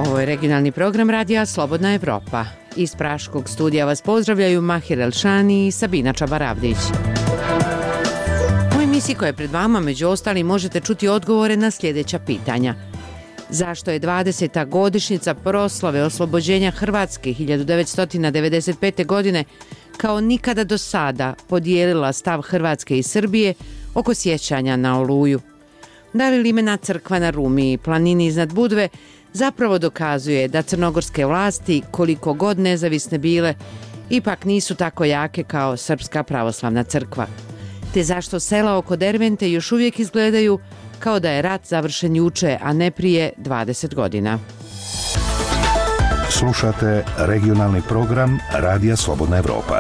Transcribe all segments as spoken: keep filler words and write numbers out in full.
Ovo je regionalni program radija Slobodna Evropa. Iz Praškog studija vas pozdravljaju Mahir Elšani i Sabina Čabaravdić. U emisiji koja je pred vama, među ostalim, možete čuti odgovore na sljedeća pitanja. Zašto je dvadeseta godišnjica proslave oslobođenja Hrvatske hiljadu devetsto devedeset pete. godine kao nikada do sada podijelila stav Hrvatske i Srbije oko sjećanja na Oluju? Da li limena crkva na Rumi i planini iznad Budve zapravo dokazuje da crnogorske vlasti, koliko god nezavisne bile, ipak nisu tako jake kao Srpska pravoslavna crkva? Te zašto sela oko Dervente još uvijek izgledaju kao da je rat završen juče, a ne prije dvadeset godina? Slušate regionalni program Radija Slobodna Evropa.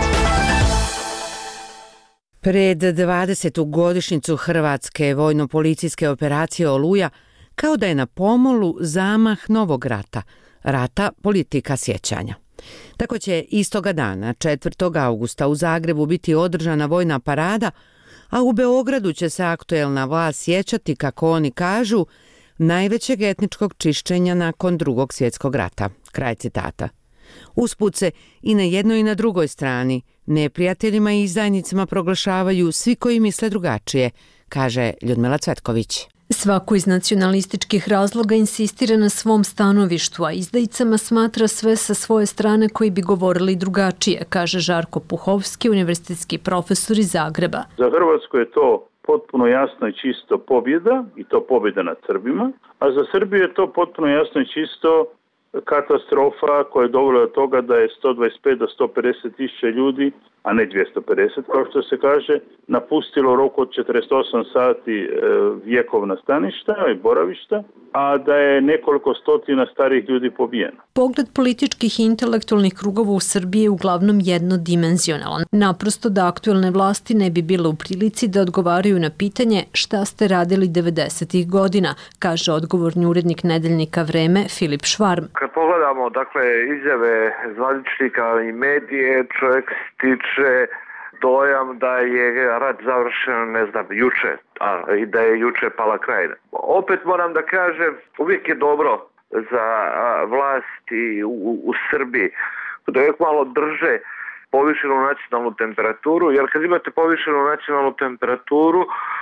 Pred dvadesetu godišnjicu Hrvatske vojno-policijske operacije Oluja kao da je na pomolu zamah novog rata, rata politika sjećanja. Tako će istoga dana, četvrtog augusta, u Zagrebu biti održana vojna parada, a u Beogradu će se aktuelna vlast sjećati, kako oni kažu, najvećeg etničkog čišćenja nakon Drugog svjetskog rata. Kraj citata. Usput se i na jednoj i na drugoj strani neprijateljima i izdajnicima proglašavaju svi koji misle drugačije, kaže Ljudmila Cvetković. Svako iz nacionalističkih razloga insistira na svom stanovištu, a izdajicama smatra sve sa svoje strane koji bi govorili drugačije, kaže Žarko Puhovski, univerzitetski profesor iz Zagreba. Za Hrvatsku je to potpuno jasno i čisto pobjeda, i to pobjeda nad Srbima, a za Srbiju je to potpuno jasno i čisto katastrofa koja je dovela do toga da je sto dvadeset pet do sto pedeset tisuća ljudi, a ne dvjesto pedeset kao što se kaže, napustilo u roku od četrdeset osam sati e, vjekovna staništa i boravišta, a da je nekoliko stotina starih ljudi pobijeno. Pogled političkih i intelektualnih krugova u Srbiji je uglavnom jednodimenzionalan. Naprosto da aktuelne vlasti ne bi bile u prilici da odgovaraju na pitanje šta ste radili devedesetih godina, kaže odgovorni urednik nedeljnika Vreme Filip Švarm. Kad pogledamo dakle izjave zvaničnika i medije, čovjek stiče dojam da je rat završen, ne znam, juče, a i da je juče pala Krajina. Opet moram da kažem, uvijek je dobro za vlasti u, u Srbiji da uvijek malo drže povišenu nacionalnu temperaturu, jer kad imate povišenu nacionalnu temperaturu,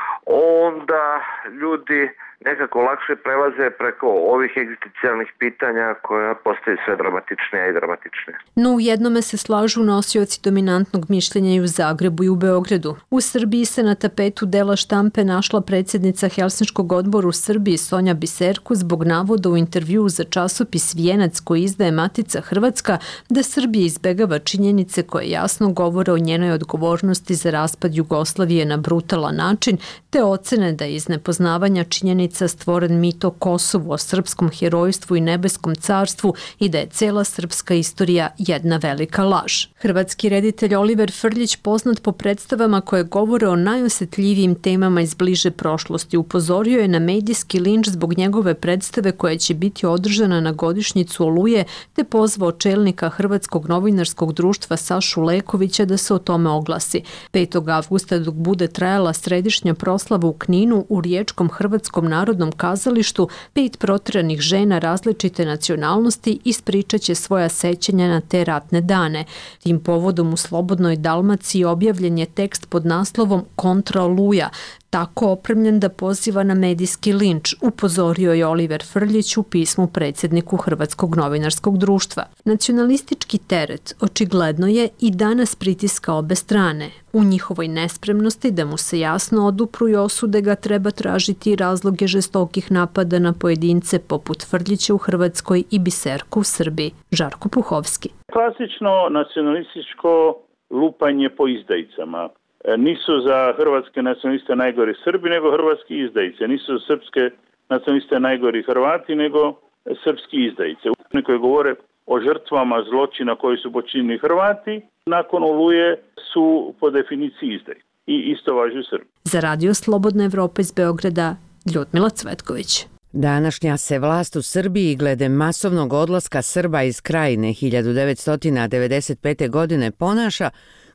onda ljudi nekako lakše prelaze preko ovih egzistencijalnih pitanja koja postaju sve dramatičnija i dramatičnija. No u jednome se slažu nosioci dominantnog mišljenja i u Zagrebu i u Beogradu. U Srbiji se na tapetu dela štampe našla predsjednica Helsinškog odbora u Srbiji Sonja Biserku zbog navoda u intervjuu za časopis Vijenac koji izdaje Matica Hrvatska da Srbija izbegava činjenice koje jasno govore o njenoj odgovornosti za raspad Jugoslavije na brutalan način, te ocene da je iz nepoznavanja činjenica stvoren mit o Kosovu, o srpskom herojstvu i nebeskom carstvu i da je cela srpska istorija jedna velika laž. Hrvatski reditelj Oliver Frljić, poznat po predstavama koje govore o najosjetljivijim temama iz bliže prošlosti, upozorio je na medijski linč zbog njegove predstave koja će biti održana na godišnjicu Oluje, te pozvao čelnika Hrvatskog novinarskog društva Sašu Lekovića da se o tome oglasi. petog avgusta, dok bude trajala središnja proslava u Kninu, u Riječkom Hrvatskom narodnom kazalištu, pet proteranih žena različite nacionalnosti ispričat će svoja sećanja na te ratne dane. Tim povodom u Slobodnoj Dalmaciji objavljen je tekst pod naslovom Kontra Oluja, tako opremljen da poziva na medijski linč, upozorio je Oliver Frljić u pismu predsjedniku Hrvatskog novinarskog društva. Nacionalistički teret očigledno je i danas pritiska obe strane. U njihovoj nespremnosti da mu se jasno odupru i osude ga treba tražiti razloge žestokih napada na pojedince poput Frljića u Hrvatskoj i Biserku u Srbiji. Žarko Puhovski. Klasično nacionalističko lupanje po izdajicama. Nisu za hrvatske nacionaliste najgori Srbi, nego hrvatski izdajice. Nisu za srpske nacionaliste najgori Hrvati, nego srpski izdajice. Oni koji govore o žrtvama zločina koji su počinili Hrvati, nakon Oluje su po definiciji izdajice. I isto važi u Srbiji. Za Radio Slobodna Evropa iz Beograda, Ljudmila Cvetković. Današnja se vlast u Srbiji glede masovnog odlaska Srba iz Krajine hiljadu devetsto devedeset pete. godine ponaša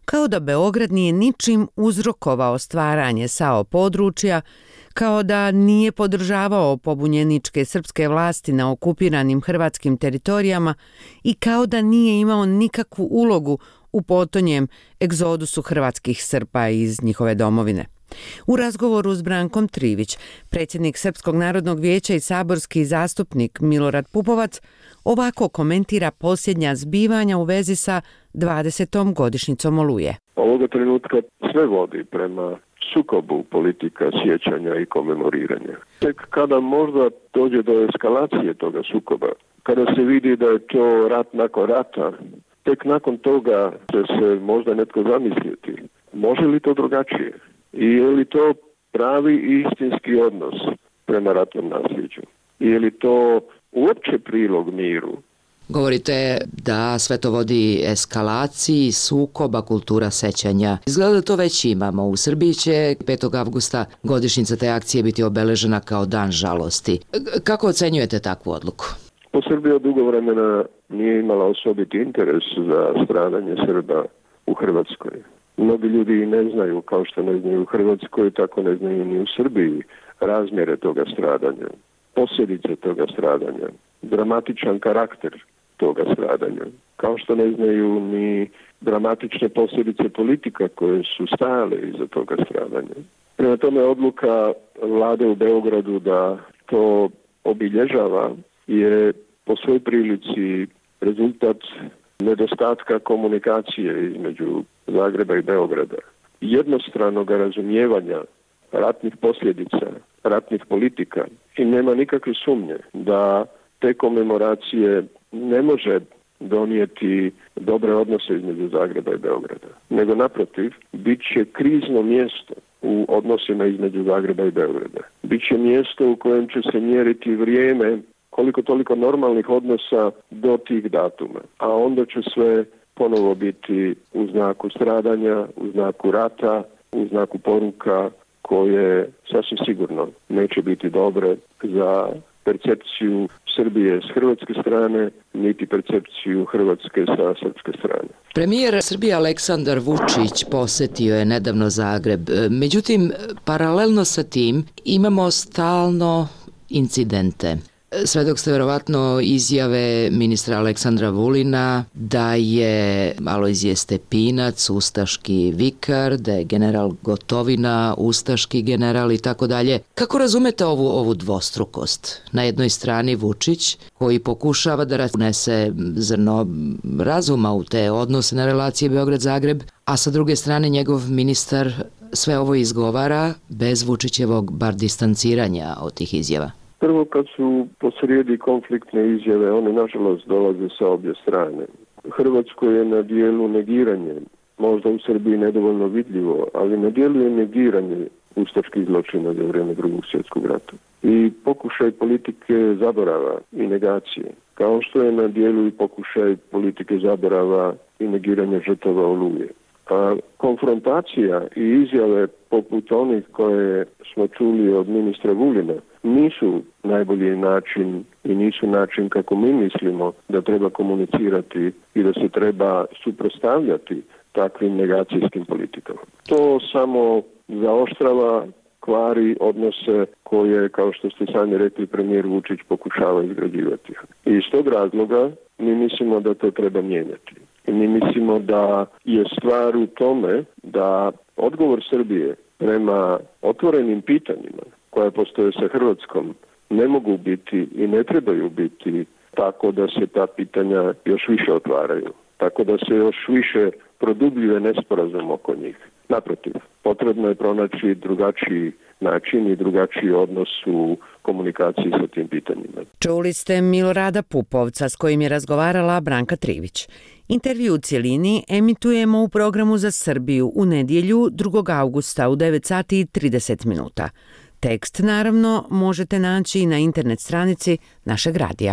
kao da Beograd nije ničim uzrokovao stvaranje S A O područja, kao da nije podržavao pobunjeničke srpske vlasti na okupiranim hrvatskim teritorijama i kao da nije imao nikakvu ulogu u potonjem egzodusu hrvatskih Srba iz njihove domovine. U razgovoru s Brankom Trivić, predsjednik Srpskog narodnog vijeća i saborski zastupnik Milorad Pupovac ovako komentira posljednja zbivanja u vezi sa dvadesetom godišnjicom Oluje. Ovoga trenutka sve vodi prema sukobu politika sjećanja i komemoriranja. Tek kada možda dođe do eskalacije toga sukoba, kada se vidi da je to rat nakon rata, tek nakon toga će se možda netko zamisliti. Može li to drugačije? I je li to pravi i istinski odnos prema ratnom nasljeđu? I je li to uopće prilog miru? Govorite da sve to vodi eskalaciji, sukoba, kultura sećanja. Izgleda da to već imamo. U Srbiji će petog avgusta godišnjica te akcije biti obeležena kao dan žalosti. Kako ocenjujete takvu odluku? Po Srbija dugo vremena nije imala osobiti interes za stradanje Srba u Hrvatskoj. Mnogi ljudi ne znaju, kao što ne znaju u Hrvatskoj, tako ne znaju ni u Srbiji, razmjere toga stradanja, posljedice toga stradanja, dramatičan karakter toga stradanja, kao što ne znaju ni dramatične posljedice politika koje su stajale iza toga stradanja. Prema tome, odluka vlade u Beogradu da to obilježava je po svoj prilici rezultat nedostatka komunikacije između Zagreba i Beograda, jednostranog razumijevanja ratnih posljedica, ratnih politika i nema nikakve sumnje da te komemoracije ne može donijeti dobre odnose između Zagreba i Beograda, nego naprotiv, bit će krizno mjesto u odnosima između Zagreba i Beograda. Biće mjesto u kojem će se mjeriti vrijeme koliko toliko normalnih odnosa do tih datuma, a onda će sve ponovo biti u znaku stradanja, u znaku rata, u znaku poruka koje sasvim sigurno neće biti dobre za percepciju Srbije s hrvatske strane, niti percepciju Hrvatske sa srpske strane. Premijer Srbije Aleksandar Vučić posjetio je nedavno Zagreb. Međutim, paralelno sa tim imamo stalno incidente. Sve dok ste verovatno izjave ministra Aleksandra Vulina da je Alojzije Stepinac ustaški vikar, da je general Gotovina ustaški general i tako dalje. Kako razumete ovu, ovu dvostrukost? Na jednoj strani Vučić koji pokušava da unese zrno razuma u te odnose na relacije Beograd-Zagreb, a sa druge strane njegov ministar sve ovo izgovara bez Vučićevog bar distanciranja od tih izjava. Prvo, kad su posrijedi konfliktne izjave, one nažalost dolaze sa obje strane. Hrvatskoj je na dijelu negiranje, možda u Srbiji nedovoljno vidljivo, ali na dijelu je negiranje ustaških zločina za vrijeme Drugog svjetskog rata. I pokušaj politike zaborava i negacije, kao što je na dijelu i pokušaj politike zaborava i negiranja žrtava Oluje. A konfrontacija i izjave poput onih koje smo čuli od ministra Vulina nisu najbolji način i nisu način kako mi mislimo da treba komunicirati i da se treba suprotstavljati takvim negacijskim politikama. To samo zaoštrava, kvari odnose koje, kao što ste sami rekli, premijer Vučić pokušava izgrađivati. I iz tog razloga mi mislimo da to treba mijenjati. I mi mislimo da je stvar u tome da odgovor Srbije prema otvorenim pitanjima koja postoje sa Hrvatskom ne mogu biti i ne trebaju biti tako da se ta pitanja još više otvaraju, tako da se još više produbljuje nesporazum oko njih. Naprotiv, potrebno je pronaći drugačiji način i drugačiji odnos u komunikaciji sa tim pitanjima. Čuli ste Milorada Pupovca s kojim je razgovarala Branka Trivić. Intervju u cjelini emitujemo u programu za Srbiju u nedjelju drugog avgusta u devet sati i trideset minuta. Tekst, naravno, možete naći i na internet stranici našeg radija.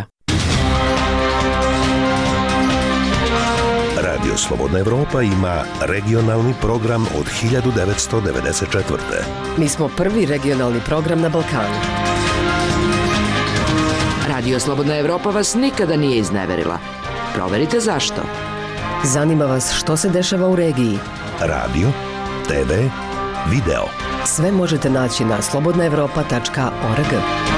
Radio Slobodna Evropa ima regionalni program od hiljadu devetsto devedeset četvrte. Mi smo prvi regionalni program na Balkanu. Radio Slobodna Evropa vas nikada nije izneverila. Proverite zašto. Zanima vas što se dešava u regiji. radio, te ve, video. Sve možete naći na slobodna evropa tačka org.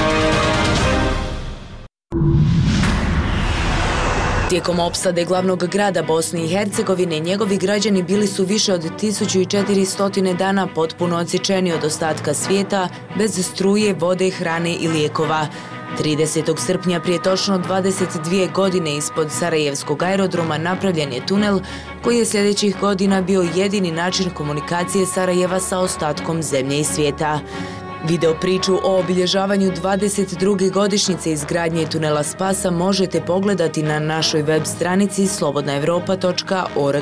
Tijekom opsade glavnog grada Bosne i Hercegovine, njegovi građani bili su više od tisuću četiristo dana potpuno odsječeni od ostatka svijeta, bez struje, vode, hrane i lijekova. tridesetog srpnja prije točno dvadeset dvije godine ispod Sarajevskog aerodroma napravljen je tunel koji je sljedećih godina bio jedini način komunikacije Sarajeva sa ostatkom zemlje i svijeta. Video priču o obilježavanju dvadeset druge godišnjice izgradnje tunela Spasa možete pogledati na našoj web stranici slobodna evropa tačka org.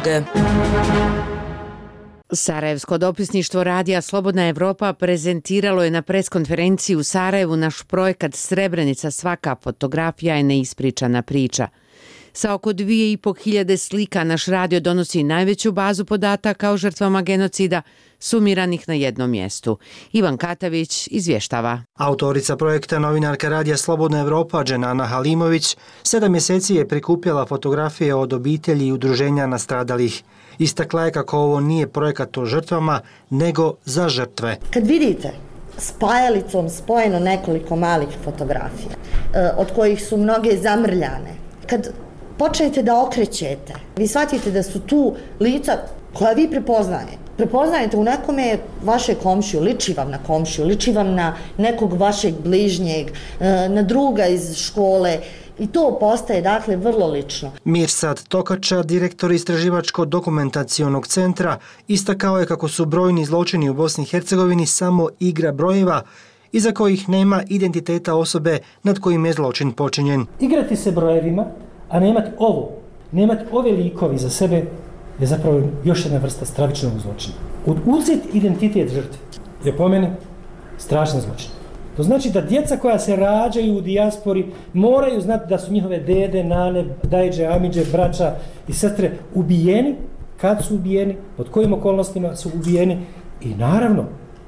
Sarajevsko dopisništvo radija Slobodna Evropa prezentiralo je na preskonferenciji u Sarajevu naš projekat Srebrenica, svaka fotografija je neispričana priča. Sa oko dvije i po hiljade slika naš radio donosi najveću bazu podataka o žrtvama genocida sumiranih na jednom mjestu. Ivan Katavić izvještava. Autorica projekta, novinarka radija Slobodna Evropa Dženana Halimović, sedam mjeseci je prikupljala fotografije od obitelji i udruženja nastradalih. Istakla je kako ovo nije projekat o žrtvama, nego za žrtve. Kad vidite spajalicom spojeno nekoliko malih fotografija, od kojih su mnoge zamrljane, kad počnete da okrećete, vi shvatite da su tu lica koja vi prepoznajete. Prepoznajete u nekome vaše komšiju, liči vam na komšiju, liči vam na nekog vašeg bližnjeg, na druga iz škole. I to postaje, dakle, vrlo lično. Mirsad Tokača, direktor Istraživačko-dokumentacionog centra, istakao je kako su brojni zločini u Bosni i Hercegovini samo igra brojeva, iza kojih nema identiteta osobe nad kojim je zločin počinjen. Igrati se brojevima, a nemati ovo, nemati ove likovi za sebe, je zapravo još jedna vrsta stravičnog zločina. Uzeti identitet žrtve je po meni strašan zločin. To znači da djeca koja se rađaju u dijaspori moraju znati da su njihove dede, nane, dajđe, amidže, braća i sestre ubijeni, kad su ubijeni, pod kojim okolnostima su ubijeni. I naravno,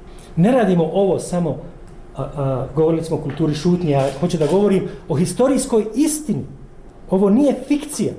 ne radimo ovo samo, a, a, govorili smo o kulturi šutnje, a hoću da govorim o historijskoj istini. Ovo nije fikcija,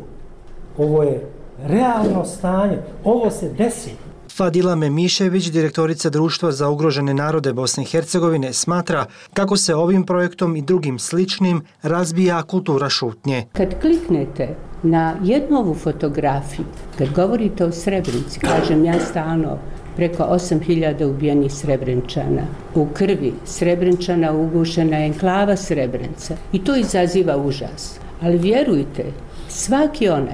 ovo je realno stanje, ovo se desi. Fadila Memišević, direktorica Društva za ugrožene narode Bosne i Hercegovine, smatra kako se ovim projektom i drugim sličnim razbija kultura šutnje. Kad kliknete na jednu ovu fotografiju, kad govorite o Srebrenici, kažem ja stalno, preko osam hiljada ubijenih Srebrenčana, u krvi Srebrenčana ugušena je enklava Srebrenica i to izaziva užas. Ali vjerujte, svaki onaj,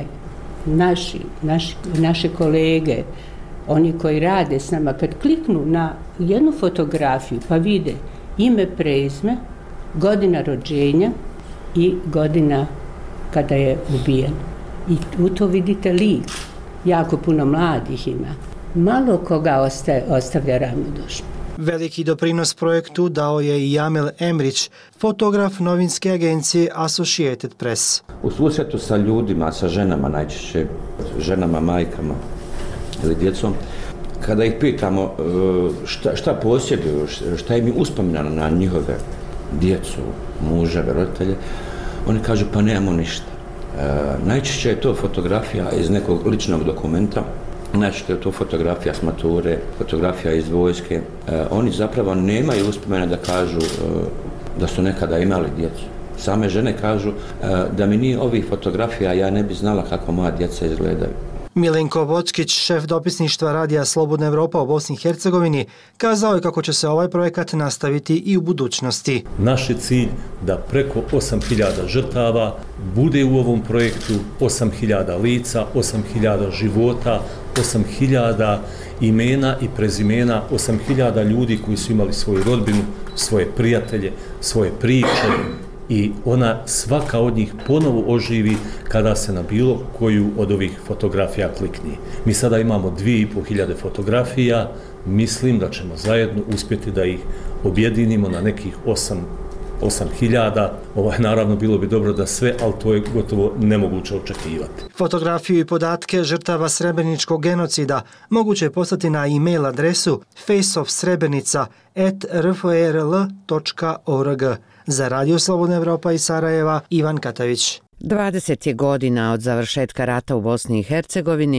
naši, naši, naše kolege, oni koji rade s nama, kad kliknu na jednu fotografiju pa vide ime, prezime, godina rođenja i godina kada je ubijen. I u to vidite lik. Jako puno mladih ima. Malo koga ostaje, ostavlja ravnodušno. Veliki doprinos projektu dao je i Jamel Emrić, fotograf novinske agencije Associated Press. U susretu sa ljudima, sa ženama najčešće, ženama, majkama ili djecom, kada ih pitamo šta, šta posjeduju, šta im je uspomnjeno na njihove djecu, muževe, roditelje, oni kažu pa nemamo ništa. E, najčešće je to fotografija iz nekog ličnog dokumenta, najčešće je to fotografija s mature, fotografija iz vojske. E, oni zapravo nemaju uspomena da kažu e, da su nekada imali djecu. Same žene kažu e, da mi nije ovih fotografija, ja ne bi znala kako moja djeca izgledaju. Milenko Vockić, šef dopisništva radija Slobodna Evropa u Bosni i Hercegovini, kazao je kako će se ovaj projekat nastaviti i u budućnosti. Naš je cilj da preko osam hiljada žrtava bude u ovom projektu, osam hiljada lica, osam hiljada života, osam hiljada imena i prezimena, osam hiljada ljudi koji su imali svoju rodbinu, svoje prijatelje, svoje priče, i ona svaka od njih ponovo oživi kada se na bilo koju od ovih fotografija klikni. Mi sada imamo dvije i pol hiljade fotografija, mislim da ćemo zajedno uspjeti da ih objedinimo na nekih osam, osam hiljada. Ovaj, naravno, bilo bi dobro da sve, ali to je gotovo nemoguće očekivati. Fotografiju i podatke žrtava srebreničkog genocida moguće je poslati na e-mail adresu faceofsrebrenica at r f r l tačka org. Za Radio Slobodna Evropa iz Sarajeva, Ivan Katavić. dvadeset je godina od završetka rata u Bosni i Hercegovini,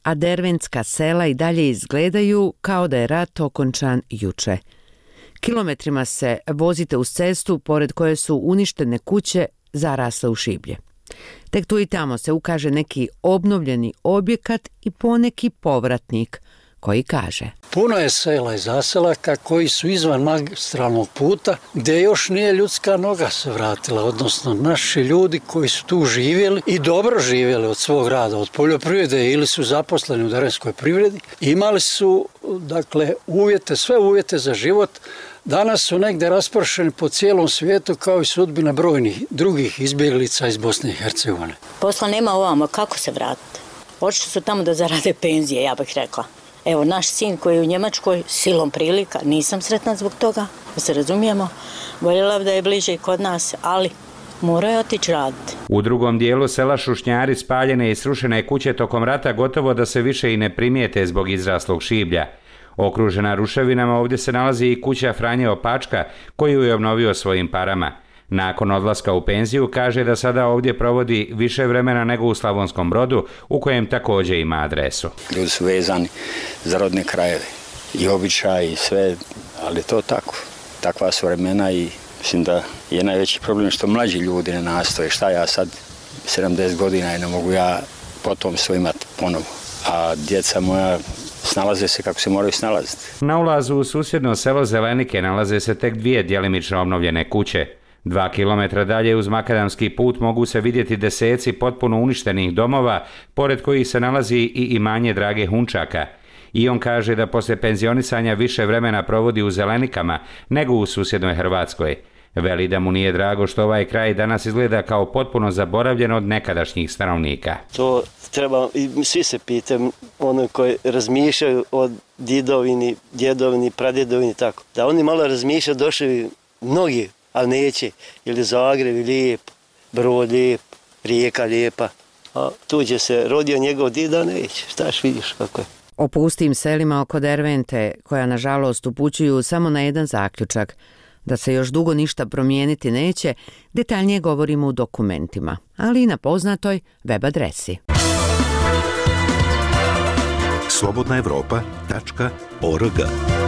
a derventska sela i dalje izgledaju kao da je rat okončan juče. Kilometrima se vozite uz cestu pored koje su uništene kuće zarasle u šiblje. Tek tu i tamo se ukaže neki obnovljeni objekat i poneki povratnik koji kaže: puno je sela i zaselaka koji su izvan magistralnog puta gdje još nije ljudska noga se vratila, odnosno naši ljudi koji su tu živjeli i dobro živjeli od svog rada, od poljoprivrede ili su zaposleni u dervenskoj privredi, imali su dakle uvjete, sve uvjete za život. Danas su negdje raspršeni po cijelom svijetu kao i sudbina brojnih drugih izbjeglica iz Bosne i Hercegovine. Posla nema ovamo, kako se vratiti? Očito su tamo da zarade penzije, ja bih rekla. Evo, naš sin koji je u Njemačkoj, silom prilika, nisam sretna zbog toga, da se razumijemo, voljela da je bliže i kod nas, ali mora je otići raditi. U drugom dijelu sela Šušnjari spaljene i srušene kuće tokom rata gotovo da se više i ne primijete zbog izraslog šiblja. Okružena ruševinama ovdje se nalazi i kuća Franje Opačka, koju je obnovio svojim parama. Nakon odlaska u penziju kaže da sada ovdje provodi više vremena nego u Slavonskom Brodu, u kojem također ima adresu. Ljudi su vezani za rodne krajeve i običaj i sve, ali to tako. Takva su vremena i mislim da je najveći problem što mlađi ljudi ne nastoje. Šta ja sad, sedamdeset godina i ne mogu ja potomstvo imati ponovo, a djeca moja snalaze se kako se moraju snalaziti. Na ulazu u susjedno selo Zelenike nalaze se tek dvije djelimično obnovljene kuće. Dva kilometra dalje uz makadamski put mogu se vidjeti deseci potpuno uništenih domova, pored kojih se nalazi i imanje Drage Hunčaka. I on kaže da poslije penzionisanja više vremena provodi u Zelenikama nego u susjednoj Hrvatskoj. Veli da mu nije drago što ovaj kraj danas izgleda kao potpuno zaboravljen od nekadašnjih stanovnika. To treba, i svi se pitaju, ono koji razmišljaju o didovini, djedovini, pradjedovini, tako. Da oni malo razmišljaju, došli mnogi, ali neće, jer je Zagreb lijep, Brod lijep, Rijeka lijepa, a tuđe se rodio njegov dida, neće, štaš vidiš kako je. O pustim selima oko Dervente, koja nažalost upućuju samo na jedan zaključak, da se još dugo ništa promijeniti neće, detaljnije govorimo u dokumentima, ali i na poznatoj web adresi. slobodna evropa tačka org.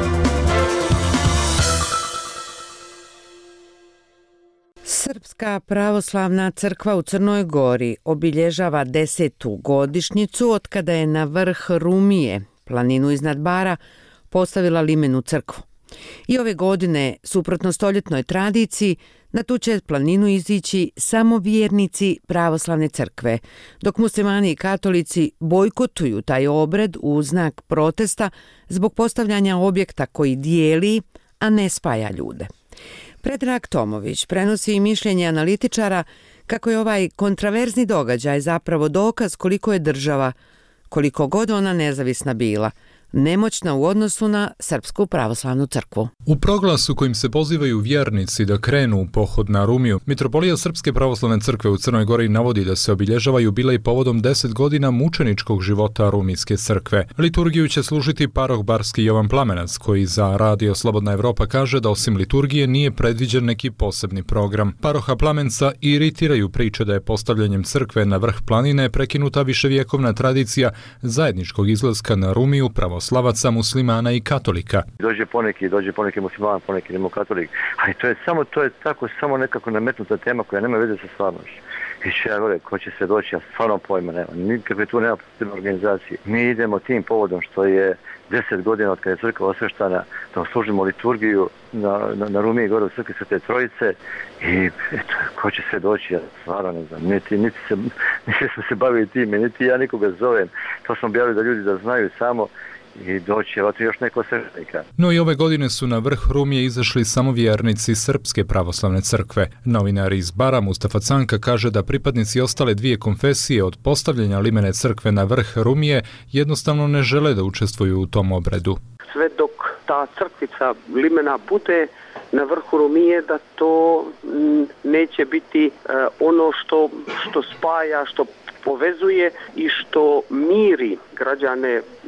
Srpska pravoslavna crkva u Crnoj Gori obilježava desetu godišnjicu od kada je na vrh Rumije, planinu iznad Bara, postavila limenu crkvu. I ove godine, suprotno stoljetnoj tradiciji, na tu će planinu izići samo vjernici pravoslavne crkve, dok muslimani i katolici bojkotuju taj obred u znak protesta zbog postavljanja objekta koji dijeli, a ne spaja ljude. Predrag Tomović prenosi i mišljenje analitičara kako je ovaj kontraverzni događaj zapravo dokaz koliko je država, koliko god ona nezavisna bila, nemoćna u odnosu na Srpsku pravoslavnu crkvu. U proglasu kojim se pozivaju vjernici da krenu u pohod na Rumiju, Mitropolija Srpske pravoslavne crkve u Crnoj Gori navodi da se obilježava jubilej povodom deset godina mučeničkog života Rumijske crkve. Liturgiju će služiti paroh Barski Jovan Plamenac, koji za Radio Slobodna Evropa kaže da osim liturgije nije predviđen neki posebni program. Paroha Plamenca iritiraju priče da je postavljanjem crkve na vrh planine prekinuta viševjekovna tradicija zajedničkog izlaska na Rumiju pravoslavaca, muslimana i katolika. Dođe poneki, dođe poneki musliman, poneki katolik, ali to je samo, to je tako, samo nekako nametnuta tema koja nema veze sa stvarnošću. I će ja gore, ko će se doći, ja stvarno pojma nema, nikakve tu nema posebne organizacije. Mi idemo tim povodom što je deset godina od kada je crkva osveštana, da oslužimo liturgiju na, na, na Rumiji gore u crkvi Svete Trojice i eto, ko će se doći, ja stvarno ne znam, niti, niti, se, niti smo se bavili time, niti ja nikoga zovem, to smo objavili da ljudi da znaju samo i doći, evo tu još neko sveštenika. No i ove godine su na vrh Rumije izašli samo vjernici Srpske pravoslavne crkve. Novinar iz Bara Mustafa Canka kaže da pripadnici ostale dvije konfesije od postavljanja limene crkve na vrh Rumije jednostavno ne žele da učestvuju u tom obredu. Sve dok ta crkvica limena bude na vrhu Rumije, da to neće biti ono što, što spaja, što povezuje i što miri građane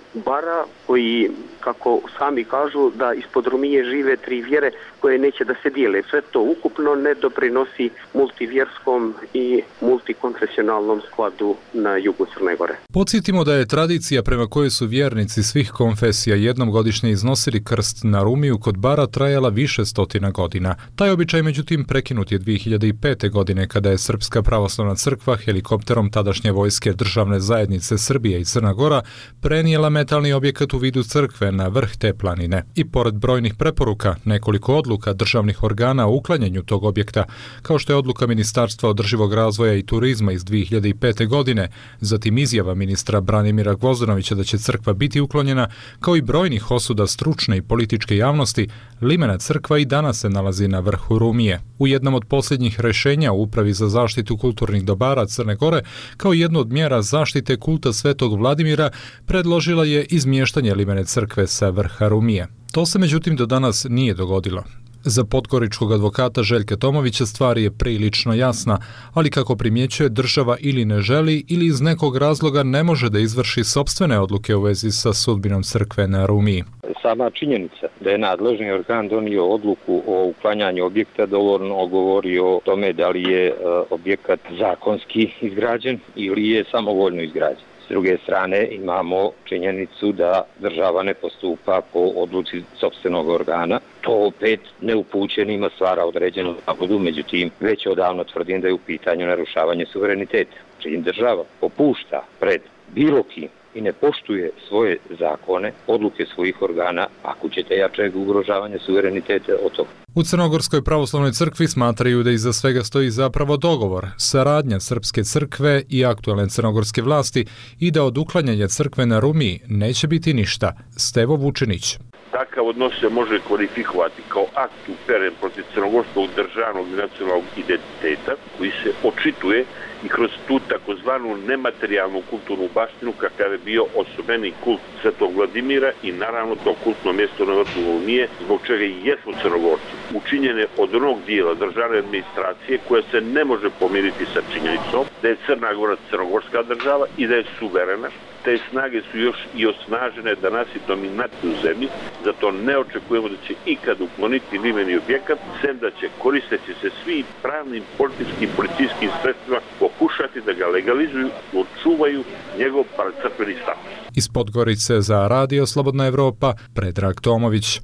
bara koji, kako sami kažu, da ispod Rumije žive tri vjere koje neće da se dijele. Sve to ukupno ne doprinosi multivjerskom i multikonfesionalnom skladu na jugu Crne Gore. Podsjetimo da je tradicija prema kojoj su vjernici svih konfesija jednom godišnje iznosili krst na Rumiju kod bara trajala više stotina godina. Taj običaj međutim prekinut je dvije hiljade pete. godine kada je Srpska pravoslavna crkva helikopterom tadašnje vojske državne zajednice Srbije i Crna Gora prenijela metalni objekat u vidu crkve na vrh te planine. I pored brojnih preporuka, nekoliko odluka državnih organa o uklanjanju tog objekta, kao što je odluka Ministarstva održivog razvoja i turizma iz dvije hiljade pete. godine, zatim izjava ministra Branimira Gvozdanovića da će crkva biti uklonjena, kao i brojnih osuda stručne i političke javnosti, limena crkva i danas se nalazi na vrhu Rumije. U jednom od posljednjih rješenja u Upravi za zaštitu kulturnih dobara Crne Gore, kao jednu od mjera zaštite kulta Svetog Vladimira, predložila je izmještanje limene crkve sa vrha Rumije. To se međutim do danas nije dogodilo. Za podgoričkog advokata Željka Tomovića stvar je prilično jasna, ali kako primjećuje, država ili ne želi ili iz nekog razloga ne može da izvrši sopstvene odluke u vezi sa sudbinom crkve na Rumiji. Sama činjenica da je nadležni organ donio odluku o uklanjanju objekta dovoljno govori o tome da li je objekat zakonski izgrađen ili je samovoljno izgrađen. S druge strane imamo činjenicu da država ne postupa po odluci sopstvenog organa. To opet neupućenima stvara određenu zabudu, međutim već odavno tvrdim da je u pitanju narušavanje suvereniteta. Čim država popušta pred bilo kim i ne poštuje svoje zakone, odluke svojih organa, ako ćete jačeg ugrožavanja suvereniteta od toga. U Crnogorskoj pravoslavnoj crkvi smatraju da iza svega stoji zapravo dogovor, saradnja Srpske crkve i aktualne crnogorske vlasti i da od uklanjanja crkve na Rumiji neće biti ništa. Stevo Vučinić. Takav odnos se može kvalifikovati kao akt uperen protiv crnogorskog državnog i nacionalnog identiteta koji se očituje i kroz tu takozvanu nematerijalnu kulturnu baštinu kakav je bio osobeni kult Svetog Vladimira i naravno to kultno mjesto na vrhu Rumije, zbog čega i jesmo Crnogorci učinjene od onog dijela državne administracije koja se ne može pomiriti sa činjenicom da je Crna Gora crnogorska država i da je suverena. Te snage su još i osnažene da nas i dominantni u zemlji, zato ne očekujemo da će ikad ukloniti limeni objekat, sem da će koristeći se svim pravnim, političkim i policijskim sredstvima pokušati da ga legalizuju, očuvaju njegov paracrkveni status. Iz Podgorice za Radio Slobodna Evropa, Predrag Tomović.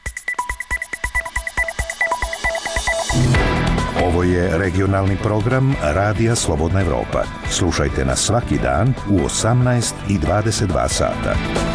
Ovo je regionalni program Radija Slobodna Evropa. Slušajte nas svaki dan u osamnaest i dvadeset dva sata.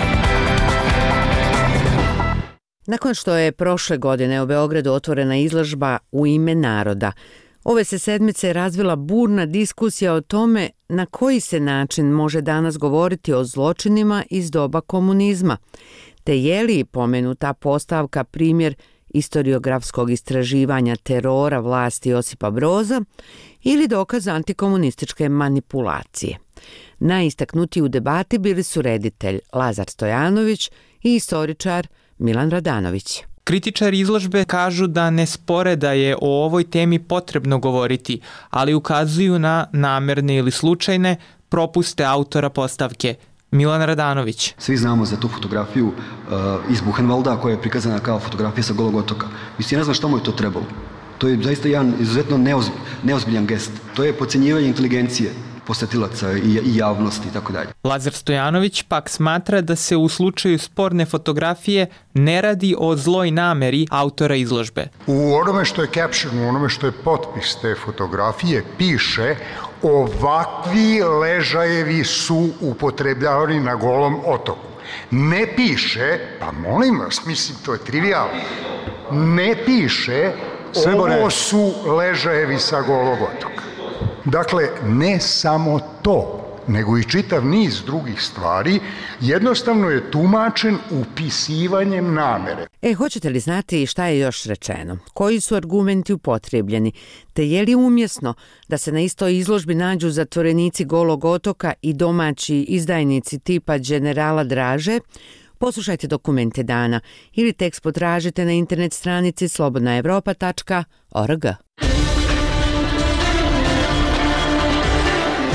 Nakon što je prošle godine u Beogradu otvorena izložba U ime naroda, ove se sedmice razvila burna diskusija o tome na koji se način može danas govoriti o zločinima iz doba komunizma, te je li pomenuta postavka primjer istoriografskog istraživanja terora vlasti Josipa Broza ili dokaz antikomunističke manipulacije. Najistaknutiji u debati bili su reditelj Lazar Stojanović i istoričar Milan Radanović. Kritičari izložbe kažu da ne spore da je o ovoj temi potrebno govoriti, ali ukazuju na namerne ili slučajne propuste autora postavke. Milan Radanović. Svi znamo za tu fotografiju uh, iz Buchenwalda koja je prikazana kao fotografija sa Golog otoka. Mislim, ja ne znam što mu je to trebalo. To je zaista jedan izuzetno neozb, neozbiljan gest. To je podcjenjivanje inteligencije posjetilaca i, i javnosti i tako dalje. Lazar Stojanović pak smatra da se u slučaju sporne fotografije ne radi o zloj nameri autora izložbe. U onome što je caption, u onome što je potpis te fotografije piše: ovakvi ležajevi su upotrebljavani na Golom otoku. Ne piše, pa molim vas, mislim, to je trivijalno, ne piše ovo su ležajevi sa Golog otoka. Dakle, ne samo to, nego i čitav niz drugih stvari jednostavno je tumačen upisivanjem namere. E, hoćete li znati šta je još rečeno? Koji su argumenti upotrijebljeni? Te je li umjesno da se na istoj izložbi nađu zatvorenici Golog otoka i domaći izdajnici tipa generala Draže? Poslušajte dokumente dana ili tekst potražite na internet stranici slobodna evropa tačka org.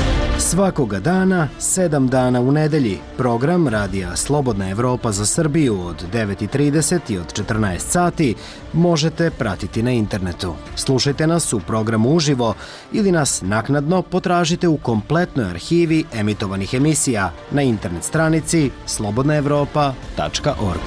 Svakoga dana, sedam dana u nedelji, program Radija Slobodna Evropa za Srbiju od devet i trideset i od četrnaest sati možete pratiti na internetu. Slušajte nas u programu uživo ili nas naknadno potražite u kompletnoj arhivi emitovanih emisija na internet stranici slobodna evropa tačka org.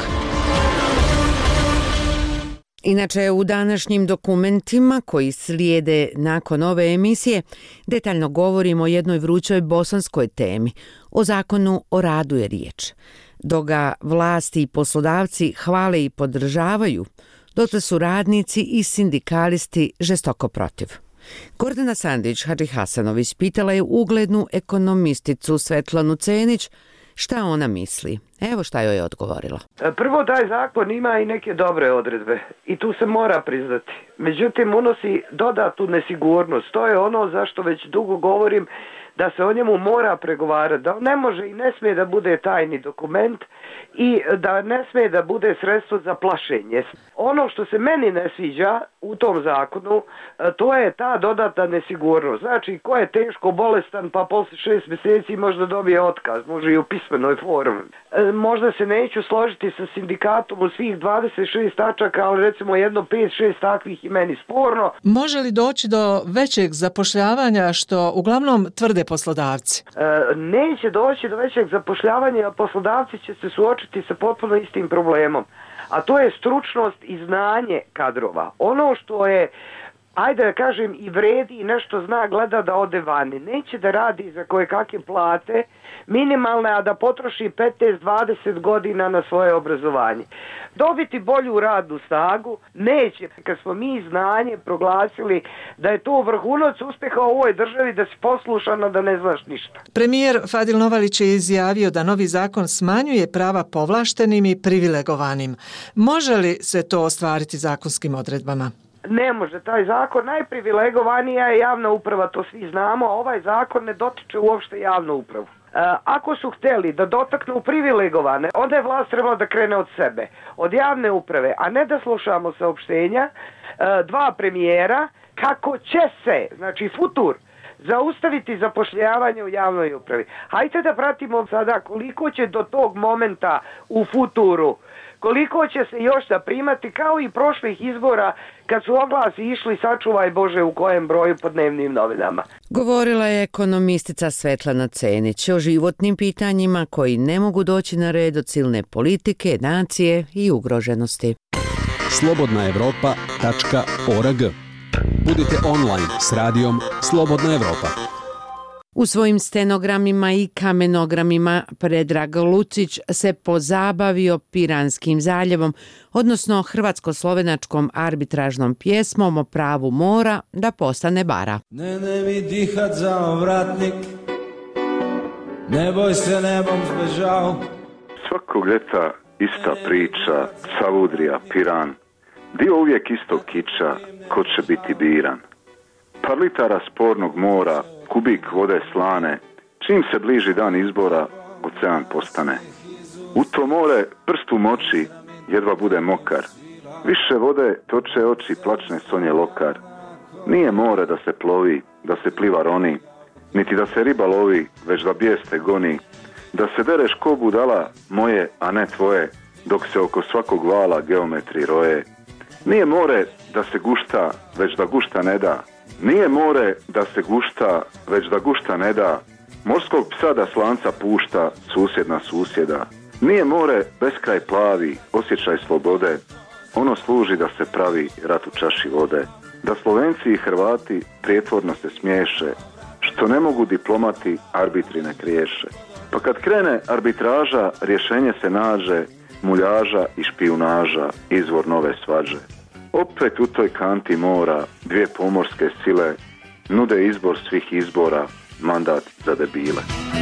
Inače, u današnjim dokumentima koji slijede nakon ove emisije detaljno govorimo o jednoj vrućoj bosanskoj temi, o zakonu o radu je riječ. Dok ga vlasti i poslodavci hvale i podržavaju, dotle su radnici i sindikalisti žestoko protiv. Gordana Sandić-Hadžihasanović pitala je uglednu ekonomisticu Svetlanu Cenić šta ona misli. Evo šta joj je odgovorila. Prvo, taj zakon ima i neke dobre odredbe i tu se mora priznati. Međutim, unosi dodatnu nesigurnost. To je ono zašto već dugo govorim da se o njemu mora pregovarati, da on ne može i ne smije da bude tajni dokument i da ne smije da bude sredstvo za plašenje. Ono što se meni ne sviđa u tom zakonu, to je ta dodatna nesigurnost. Znači, ko je teško bolestan pa posle šest mjeseci možda dobije otkaz, može i u pismenoj formi. Možda se neću složiti sa sindikatom u svih dvadeset šest tačaka, ali recimo jedno pet šest takvih i meni sporno. Može li doći do većeg zapošljavanja što uglavnom tvrde poslodavci? E, neće doći do većeg zapošljavanja, a poslodavci će se suočiti sa potpuno istim problemom. A to je stručnost i znanje kadrova. Ono što je, ajde da kažem, i vredi i nešto zna, gleda da ode vani. Neće da radi za koje kakve plate minimalne, a da potroši petnaest dvadeset godina na svoje obrazovanje. Dobiti bolju radnu snagu neće. Kad smo mi znanje proglasili da je to vrhunac uspjeha u ovoj državi, da si poslušan, a da ne znaš ništa. Premijer Fadil Novalić je izjavio da novi zakon smanjuje prava povlaštenim i privilegovanim. Može li se to ostvariti zakonskim odredbama? Ne može. Taj zakon, najprivilegovanija je javna uprava, to svi znamo, a ovaj zakon ne dotiče uopšte javnu upravu. Ako su htjeli da dotaknu privilegovane, onda je vlast trebala da krene od sebe, od javne uprave, a ne da slušamo saopštenja dva premijera kako će se, znači futur, zaustaviti zapošljavanje u javnoj upravi. Hajde da pratimo sada koliko će do tog momenta u futuru, koliko će se još da primati, kao i prošlih izbora kad su oglasi išli sačuvaj Bože u kojem broju po dnevnim novinama. Govorila je ekonomistica Svetlana Cenić o životnim pitanjima koji ne mogu doći na red od silne politike, nacije i ugroženosti. slobodna evropa tačka org. Budite online s radijom Slobodna Evropa. U svojim stenogramima i kamenogramima Predrag Lucić se pozabavio Piranskim zaljevom, odnosno hrvatsko-slovenačkom arbitražnom pjesmom o pravu mora da postane bara. Ne, ne mi dihat za ovratnik, ne boj se nebom zbežao. Svakog ljeta ista priča, Savudrija, Piran, dio uvijek istog kiča, ko će biti biran. Par litara spornog mora, kubik vode slane, čim se bliži dan izbora, ocean postane. U to more prst umoči, jedva bude mokar. Više vode toče oči, plačne sonje lokar. Nije more da se plovi, da se pliva roni, niti da se riba lovi, već da bijeste goni. Da se dereš ko budala, moje, a ne tvoje, dok se oko svakog vala geometri roje. Nije more da se gušta, već da gušta ne da. Nije more da se gušta, već da gušta ne da. Morskog psa da slanca pušta, susjedna susjeda. Nije more beskraj plavi, osjećaj slobode. Ono služi da se pravi rat u čaši vode. Da Slovenci i Hrvati prijetvorno se smiješe, što ne mogu diplomati, arbitri ne kriješe. Pa kad krene arbitraža, rješenje se nađe, muljaža i špijunaža, izvor nove svađe. Opet u toj kanti mora dvije pomorske sile nude izbor svih izbora, mandat za debile.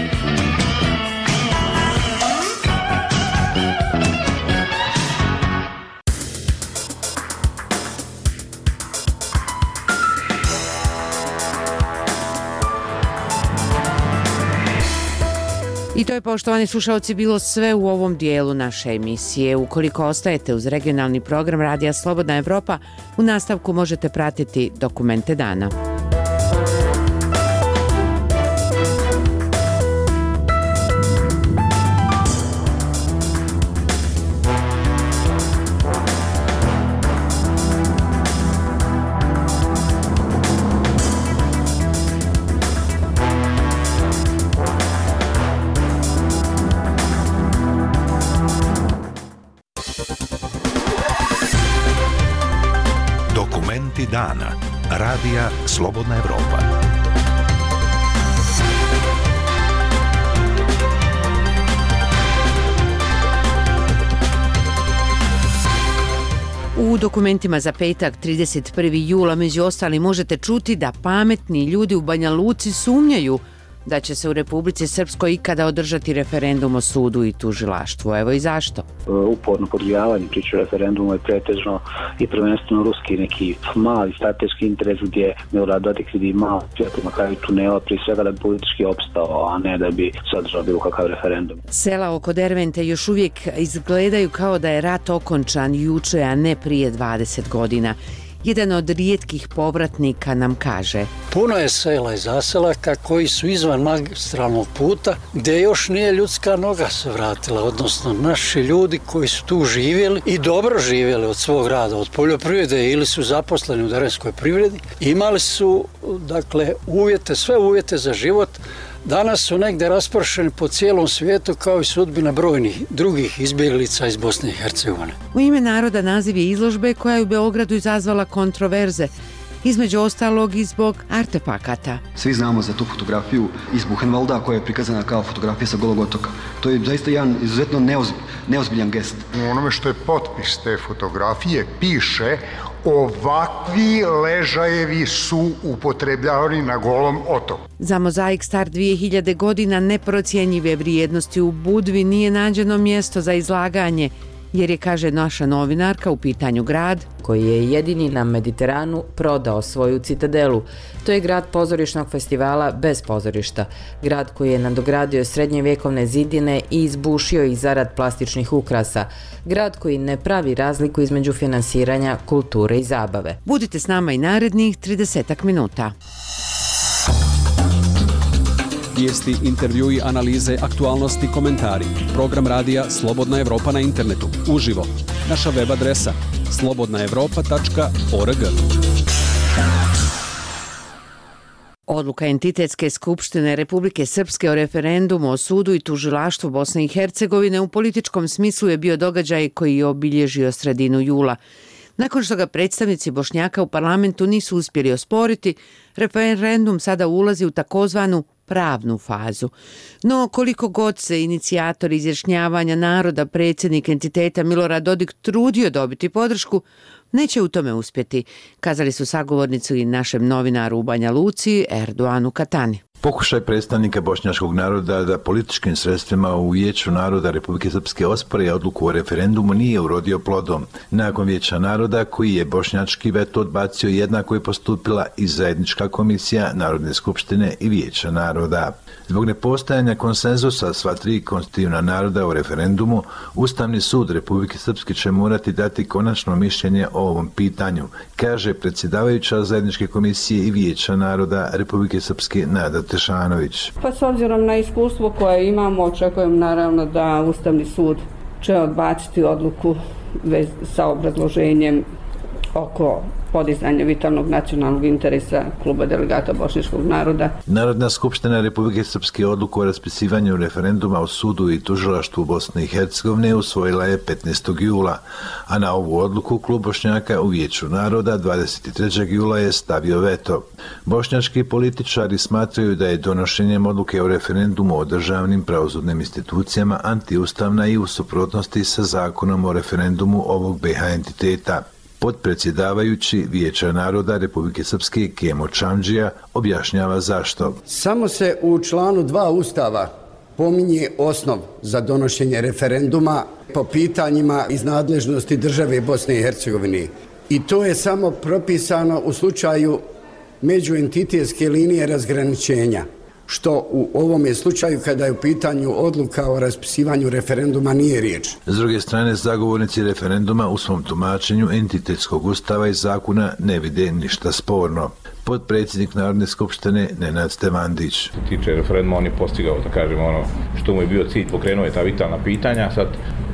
I to je, poštovani slušalci, bilo sve u ovom dijelu naše emisije. Ukoliko ostajete uz regionalni program Radija Slobodna Evropa, u nastavku možete pratiti dokumente dana. Svaki dan. Radija Slobodna Evropa. U dokumentima za petak trideset prvog jula među ostali možete čuti da pametni ljudi u Banja Luci sumnjaju da će se u Republici Srpskoj ikada održati referendum o sudu i tužilaštvu. Evo i zašto. Uporno podgrijavanje priče o referendumu je pretežno i prvenstveno ruski neki mali strateški interes gdje Milorad Dodik vidi malo svjetlo na kraju tunela, prije svega da bi politički opstao, a ne da bi se održao bilo kakav referendum. Sela oko Dervente još uvijek izgledaju kao da je rat okončan juče, a ne prije dvadeset godina. Jedan od rijetkih povratnika nam kaže: puno je sela i zaselaka koji su izvan magistralnog puta gdje još nije ljudska noga se vratila, odnosno naši ljudi koji su tu živjeli i dobro živjeli od svog rada, od poljoprivrede ili su zaposleni u dervenskoj privredi, imali su dakle uvjete, sve uvjete za život. Danas su negdje raspršeni po cijelom svijetu kao i sudbina brojnih drugih izbjeglica iz Bosne i Hercegovine. U ime naroda naziv je izložbe koja je u Beogradu izazvala kontroverze, između ostalog i zbog artefakata. Svi znamo za tu fotografiju iz Buchenwalda koja je prikazana kao fotografija sa Golog otoka. To je zaista jedan izuzetno neozb, neozbiljan gest. U onome što je potpis te fotografije piše: ovakvi ležajevi su upotrebljavani na Golom otoku. Za mozaik star dvije hiljade godina neprocjenjive vrijednosti u Budvi nije nađeno mjesto za izlaganje, jer je, kaže naša novinarka, u pitanju grad koji je jedini na Mediteranu prodao svoju citadelu. To je grad pozorišnog festivala bez pozorišta. Grad koji je nadogradio srednjevjekovne zidine i izbušio ih zarad plastičnih ukrasa. Grad koji ne pravi razliku između finansiranja, kulture i zabave. Budite s nama i narednih trideset minuta. Vijesti, intervjui, analize, aktualnosti, komentari. Program radija Slobodna Evropa na internetu. Uživo. Naša web adresa slobodna evropa tačka org. Odluka Entitetske skupštine Republike Srpske o referendumu o sudu i tužilaštvu Bosne i Hercegovine u političkom smislu je bio događaj koji je obilježio sredinu jula. Nakon što ga predstavnici Bošnjaka u parlamentu nisu uspjeli osporiti, referendum sada ulazi u takozvanu pravnu fazu. No, koliko god se inicijator izjašnjavanja naroda, predsjednik entiteta Milorad Dodik trudio dobiti podršku, neće u tome uspjeti, kazali su sagovornici i našem novinaru u Banja Luci, Erdoanu Katani. Pokušaj predstavnika bošnjačkog naroda da političkim sredstvima u Vijeću naroda Republike Srpske ospore odluku o referendumu nije urodio plodom. Nakon Vijeća naroda, koji je bošnjački veto odbacio, jednako je postupila i zajednička komisija Narodne skupštine i Vijeća naroda. Zbog nepostajanja konsenzusa sva tri konstitutivna naroda o referendumu, Ustavni sud Republike Srpske će morati dati konačno mišljenje o ovom pitanju, kaže predsjedavajuća zajedničke komisije i Vijeća naroda Republike Srpske Nada Tešanović. Pa s obzirom na iskustvo koje imamo, očekujem naravno da Ustavni sud će odbaciti odluku vez, sa obrazloženjem oko podizanja vitalnog nacionalnog interesa kluba delegata bošnjačkog naroda. Narodna skupština Republike Srpske odluku o raspisivanju referenduma o sudu i tužilaštvu Bosne i Hercegovine usvojila je petnaestog jula, a na ovu odluku klub Bošnjaka u Vijeću naroda dvadeset trećeg jula je stavio veto. Bošnjački političari smatraju da je donošenjem odluke o referendumu o državnim pravosudnim institucijama antiustavna i u suprotnosti sa zakonom o referendumu ovog be ha entiteta. Podpredsjedavajući Vijeća naroda Republike Srpske Kemo Čamđija objašnjava zašto. Samo se u članu dva Ustava pominje osnov za donošenje referenduma po pitanjima iz nadležnosti države Bosne i Hercegovine. I to je samo propisano u slučaju međuentitetske linije razgraničenja, što u ovome slučaju kada je u pitanju odluka o raspisivanju referenduma nije riječ. S druge strane, zagovornici referenduma u svom tumačenju entitetskog ustava i zakona ne vide ništa sporno. Potpredsjednik Narodne skupštine Nenad Stevandić. Tiče referenduma, on je postigao, da kažemo, ono što mu je bio cilj, pokrenuo je ta vitalna pitanja. Sad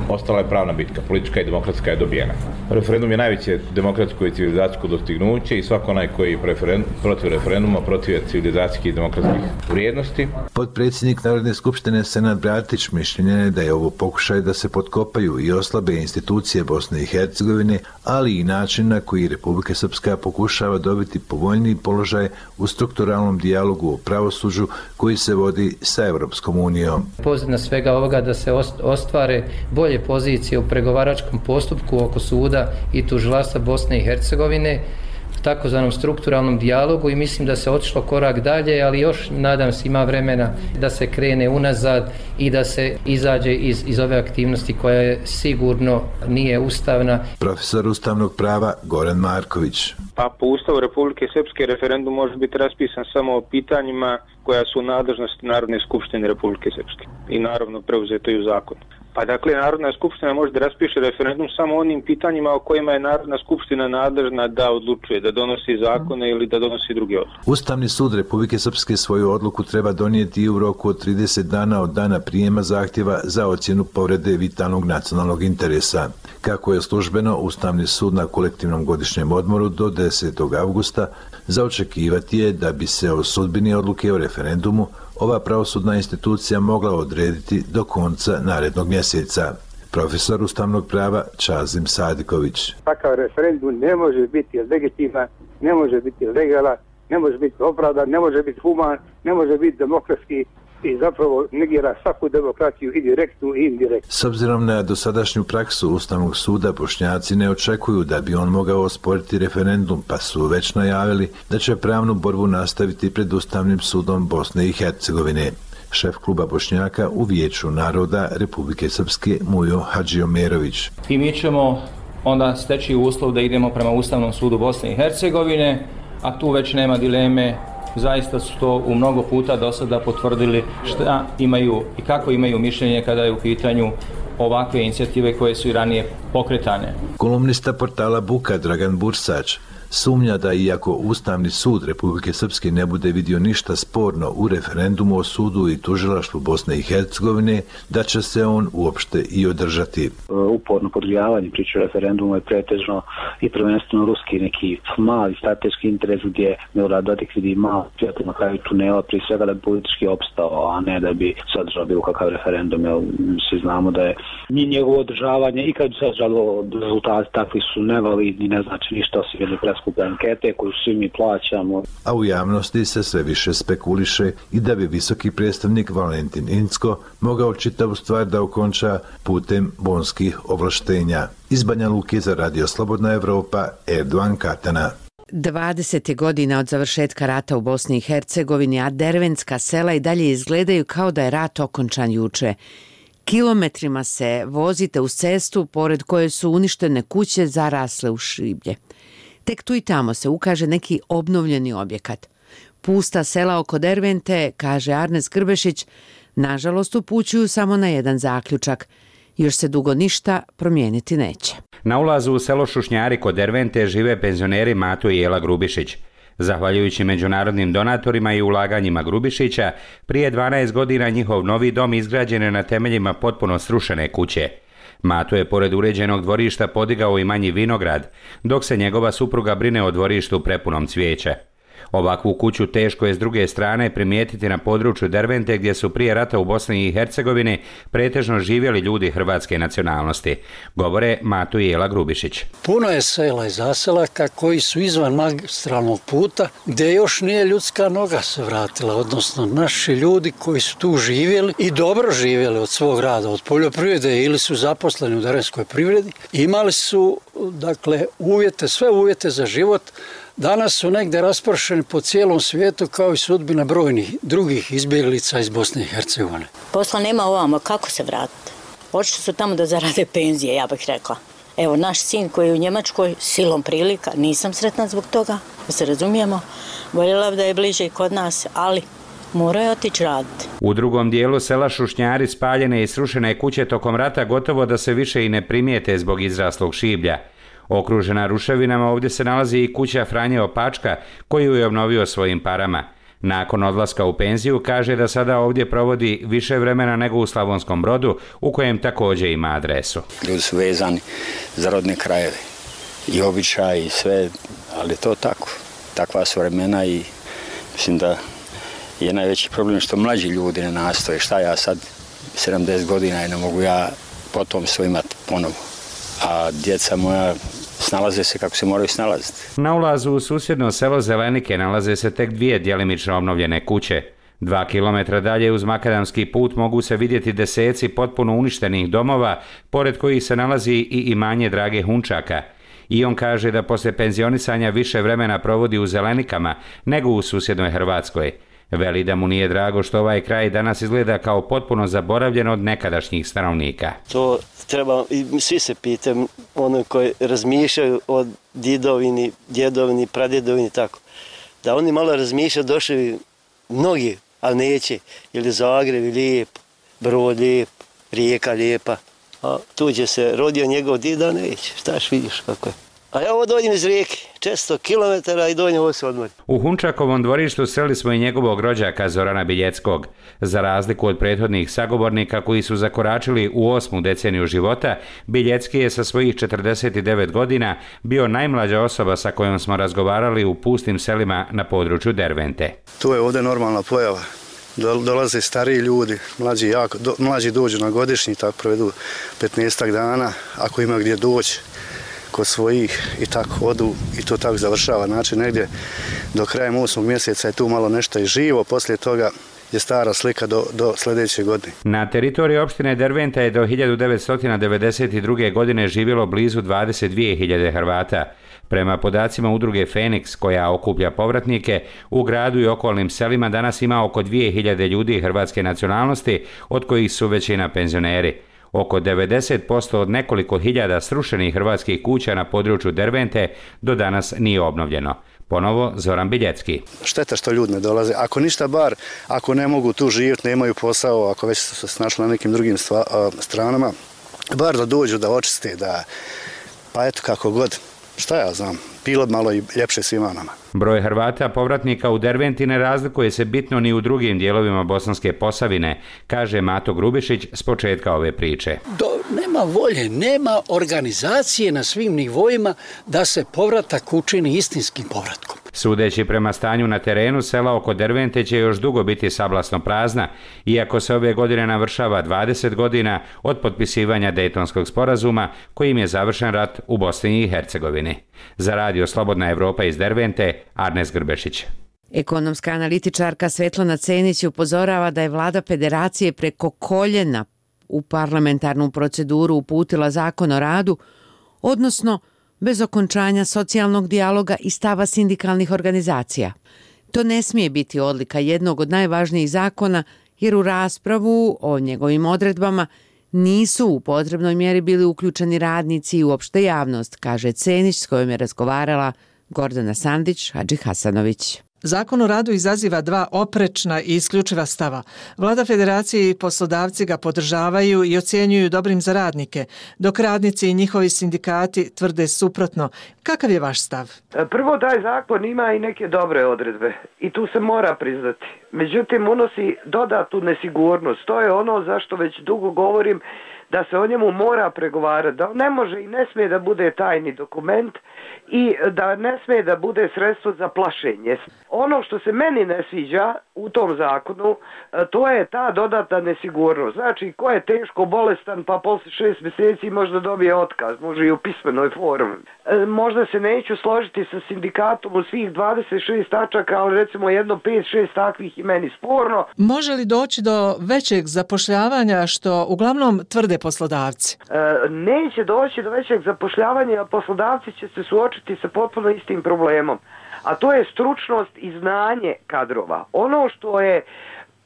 ostala je pravna bitka, politička i demokratska je dobijena. Referendum je najveće demokratsko i civilizacijsko dostignuće i svako onaj koji je protiv referenduma, protiv civilizacijskih i demokratskih vrijednosti. Potpredsjednik Narodne skupštine Senad Bratić mišljenja je da je ovo pokušaj da se potkopaju i oslabe institucije Bosne i Hercegovine, ali i način na koji Republika Srpska pokušava dobiti povoljniji položaj u strukturalnom dijalogu o pravosuđu koji se vodi sa Evropskom unijom. Pozadina svega ovoga da se ostvare bolje pozicije u pregovaračkom postupku oko suda i tužilaštva Bosne i Hercegovine, takozvanom strukturalnom dijalogu, i mislim da se otišlo korak dalje, ali još nadam se ima vremena da se krene unazad i da se izađe iz, iz ove aktivnosti koja je sigurno nije ustavna. Profesor ustavnog prava Goran Marković. Pa po Ustavu Republike Srpske referendum može biti raspisan samo o pitanjima koja su u nadležnosti Narodne skupštine Republike Srpske i naravno preuzeto i u zakonu. Pa dakle, Narodna skupština može da raspiše referendum samo onim pitanjima o kojima je Narodna skupština nadležna da odlučuje, da donosi zakone ili da donosi druge odluke. Ustavni sud Republike Srpske svoju odluku treba donijeti u roku od trideset dana od dana prijema zahtjeva za ocjenu povrede vitalnog nacionalnog interesa. Kako je službeno, Ustavni sud na kolektivnom godišnjem odmoru do desetog avgusta za očekivati je da bi se o sudbini odluke o referendumu ova pravosudna institucija mogla odrediti do konca narednog mjeseca. Profesor ustavnog prava Čazim Sadiković. Takav referendum ne može biti legitiman, ne može biti legalan, ne može biti opravdan, ne može biti human, ne može biti demokratski i zapravo negira svaku demokraciju i direktnu i indirektnu. S obzirom na dosadašnju praksu Ustavnog suda, Bošnjaci ne očekuju da bi on mogao osporiti referendum, pa su već najavili da će pravnu borbu nastaviti pred Ustavnim sudom Bosne i Hercegovine. Šef kluba Bošnjaka u Vijeću naroda Republike Srpske Mujo Hadžiomerović. I mi ćemo onda steći uslov da idemo prema Ustavnom sudu Bosne i Hercegovine, a tu već nema dileme. Zaista su to u mnogo puta do sada potvrdili šta imaju i kako imaju mišljenje kada je u pitanju ovakve inicijative koje su i ranije pokretane. Kolumnista portala Buka Dragan Bursač sumnja da iako Ustavni sud Republike Srpske ne bude vidio ništa sporno u referendumu o sudu i tužilaštvu Bosne i Hercegovine, da će se on uopšte i održati. Uporno podgrijavanje priče o referendumu je pretežno i prvenstveno ruski neki mali strateški interes gdje Milorad Dodik vidi malo svjetlo na kraju tunela, prije svega da bi politički opstao, a ne da bi se održao bilo kakav referendum, jer svi znamo da je ni njegovo održavanje i kad bi se održalo rezultati takvi su nevalidni, ne znači ništa osim jedne preskupe ankete koju svi mi plaćamo. A u javnosti se sve više spekuliše i da bi visoki predstavnik Valentin Incko mogao čitavu stvar da okonča putem bonskih ovlaštenja. Iz Banja Luke za Radio Slobodna Evropa, Erdogan Katana. dvadeset godina od završetka rata u Bosni i Hercegovini, a dervenska sela i dalje izgledaju kao da je rat okončan juče. Kilometrima se vozite uz cestu pored koje su uništene kuće zarasle u šiblje. Tek tu i tamo se ukaže neki obnovljeni objekat. Pusta sela oko Dervente, kaže Arnes Grbešić, nažalost upućuju samo na jedan zaključak. Još se dugo ništa promijeniti neće. Na ulazu u selo Šušnjari kod Dervente žive penzioneri Mato i Jela Grubišić. Zahvaljujući međunarodnim donatorima i ulaganjima Grubišića, prije dvanaest godina njihov novi dom izgrađen je na temeljima potpuno srušene kuće. Mato je pored uređenog dvorišta podigao i manji vinograd, dok se njegova supruga brine o dvorištu prepunom cvijeća. Ovakvu kuću teško je s druge strane primijetiti na području Dervente gdje su prije rata u Bosni i Hercegovini pretežno živjeli ljudi hrvatske nacionalnosti, govore Mato i Jela Grubišić. Puno je sela i zaselaka koji su izvan magistralnog puta gdje još nije ljudska noga se vratila, odnosno naši ljudi koji su tu živjeli i dobro živjeli od svog rada, od poljoprivrede ili su zaposleni u dervenskoj privredi, imali su dakle uvjete, sve uvjete za život. Danas su negdje raspršeni po cijelom svijetu kao i sudbina brojnih drugih izbjeglica iz Bosne i Hercegovine. Posla nema ovamo, kako se vratiti? Očito su tamo da zarade penzije, ja bih rekla. Evo, naš sin koji je u Njemačkoj, silom prilika, nisam sretna zbog toga, da se razumijemo, voljela da je bliže i kod nas, ali mora je otići raditi. U drugom dijelu sela Šušnjari spaljene i srušene kuće tokom rata gotovo da se više i ne primijete zbog izraslog šiblja. Okružena ruševinama ovdje se nalazi i kuća Franje Opačka koju je obnovio svojim parama. Nakon odlaska u penziju kaže da sada ovdje provodi više vremena nego u Slavonskom Brodu, u kojem također ima adresu. Ljudi su vezani za rodne krajeve i običaj i sve, ali to tako. Takva su vremena i mislim da je najveći problem što mlađi ljudi ne nastoje. Šta ja sad, sedamdeset godina i ne mogu ja potomstvo imati ponovo. A djeca moja snalaze se kako se moraju snalaziti. Na ulazu u susjedno selo Zelenike nalaze se tek dvije djelimično obnovljene kuće. Dva kilometra dalje uz makadamski put mogu se vidjeti deseci potpuno uništenih domova, pored kojih se nalazi i imanje Drage Hunčaka. I on kaže da poslije penzionisanja više vremena provodi u Zelenikama nego u susjednoj Hrvatskoj. Veli da mu nije drago što ovaj kraj danas izgleda kao potpuno zaboravljen od nekadašnjih stanovnika. To treba, i svi se pitaju, ono koji razmišljaju o didovini, djedovini, pradjedovini, tako. Da oni malo razmišljaju, došli mnogi, ali neće, jer je Zagreb lijep, Brod lijep, Rijeka lijepa. A tuđe se rodio njegov dida, neće, štaš vidiš kako je. A ja ovo dođem iz Rijeke, često kilometara i dođem ovo se odmori. U Hunčakovom dvorištu sreli smo i njegovog rođaka Zorana Biljeckog. Za razliku od prethodnih sagovornika koji su zakoračili u osmu deceniju života, Biljecki je sa svojih četrdeset devet godina bio najmlađa osoba sa kojom smo razgovarali u pustim selima na području Dervente. To je ovdje normalna pojava. Dolaze stariji ljudi, mlađi, jako, do, mlađi dođu na godišnji, tako provedu petnaestak dana, ako ima gdje doći kod svojih i tako odu i to tako završava. Znači negdje do kraja osmog mjeseca je tu malo nešto i živo, poslije toga je stara slika do, do sljedeće godine. Na teritoriji opštine Derventa je do hiljadu devetsto devedeset druge. godine živjelo blizu dvadeset dvije hiljade Hrvata. Prema podacima udruge Feniks, koja okuplja povratnike, u gradu i okolnim selima danas ima oko dvije hiljade ljudi hrvatske nacionalnosti, od kojih su većina penzioneri. Oko devedeset posto od nekoliko hiljada srušenih hrvatskih kuća na području Dervente do danas nije obnovljeno. Ponovo Zoran Biljecki. Šteta što ljudi ne dolaze. Ako ništa bar, ako ne mogu tu živjeti, nemaju posao, ako već su se našli na nekim drugim stva, stranama, bar da dođu, da očiste, da, pa eto kako god, šta ja znam, bilo malo i ljepše svima nama. Broj Hrvata povratnika u Derventi ne razlikuje se bitno ni u drugim dijelovima Bosanske Posavine, kaže Mato Grubišić s početka ove priče. Do, nema volje, nema organizacije na svim nivoima da se povratak učini istinskim povratkom. Sudeći prema stanju na terenu, sela oko Dervente će još dugo biti sablasno prazna, iako se ove godine navršava dvadeset godina od potpisivanja Dejtonskog sporazuma, kojim je završen rat u Bosni i Hercegovini. Za radio Slobodna Evropa iz Dervente, Arnes Grbešić. Ekonomska analitičarka Svetlana Cenić upozorava da je vlada federacije preko koljena u parlamentarnu proceduru uputila zakon o radu, odnosno bez okončanja socijalnog dijaloga i stava sindikalnih organizacija. To ne smije biti odlika jednog od najvažnijih zakona, jer u raspravu o njegovim odredbama nisu u potrebnoj mjeri bili uključeni radnici i uopšte javnost, kaže Cenić s kojom je razgovarala Gordana Sandić, Hadži Hasanović. Zakon o radu izaziva dva oprečna i isključiva stava. Vlada federacije i poslodavci ga podržavaju i ocjenjuju dobrim za radnike, dok radnici i njihovi sindikati tvrde suprotno. Kakav je vaš stav? Prvo, taj zakon ima i neke dobre odredbe i tu se mora priznati. Međutim, unosi dodatu nesigurnost. To je ono zašto već dugo govorim, da se o njemu mora pregovarati, da ne može i ne smije da bude tajni dokument i da ne smije da bude sredstvo za plašenje. Ono što se meni ne sviđa u tom zakonu, to je ta dodatna nesigurnost. Znači, ko je teško bolestan pa posle šest mjeseci možda dobije otkaz, može i u pismenoj formi. Možda se neću složiti sa sindikatom u svih dvadeset šest tačaka, ali recimo jedno pet šest takvih i meni sporno. Može li doći do većeg zapošljavanja, što uglavnom tvrde poslodavci? E, neće doći do većeg zapošljavanja, a poslodavci će se suočiti sa potpuno istim problemom. A to je stručnost i znanje kadrova. Ono što je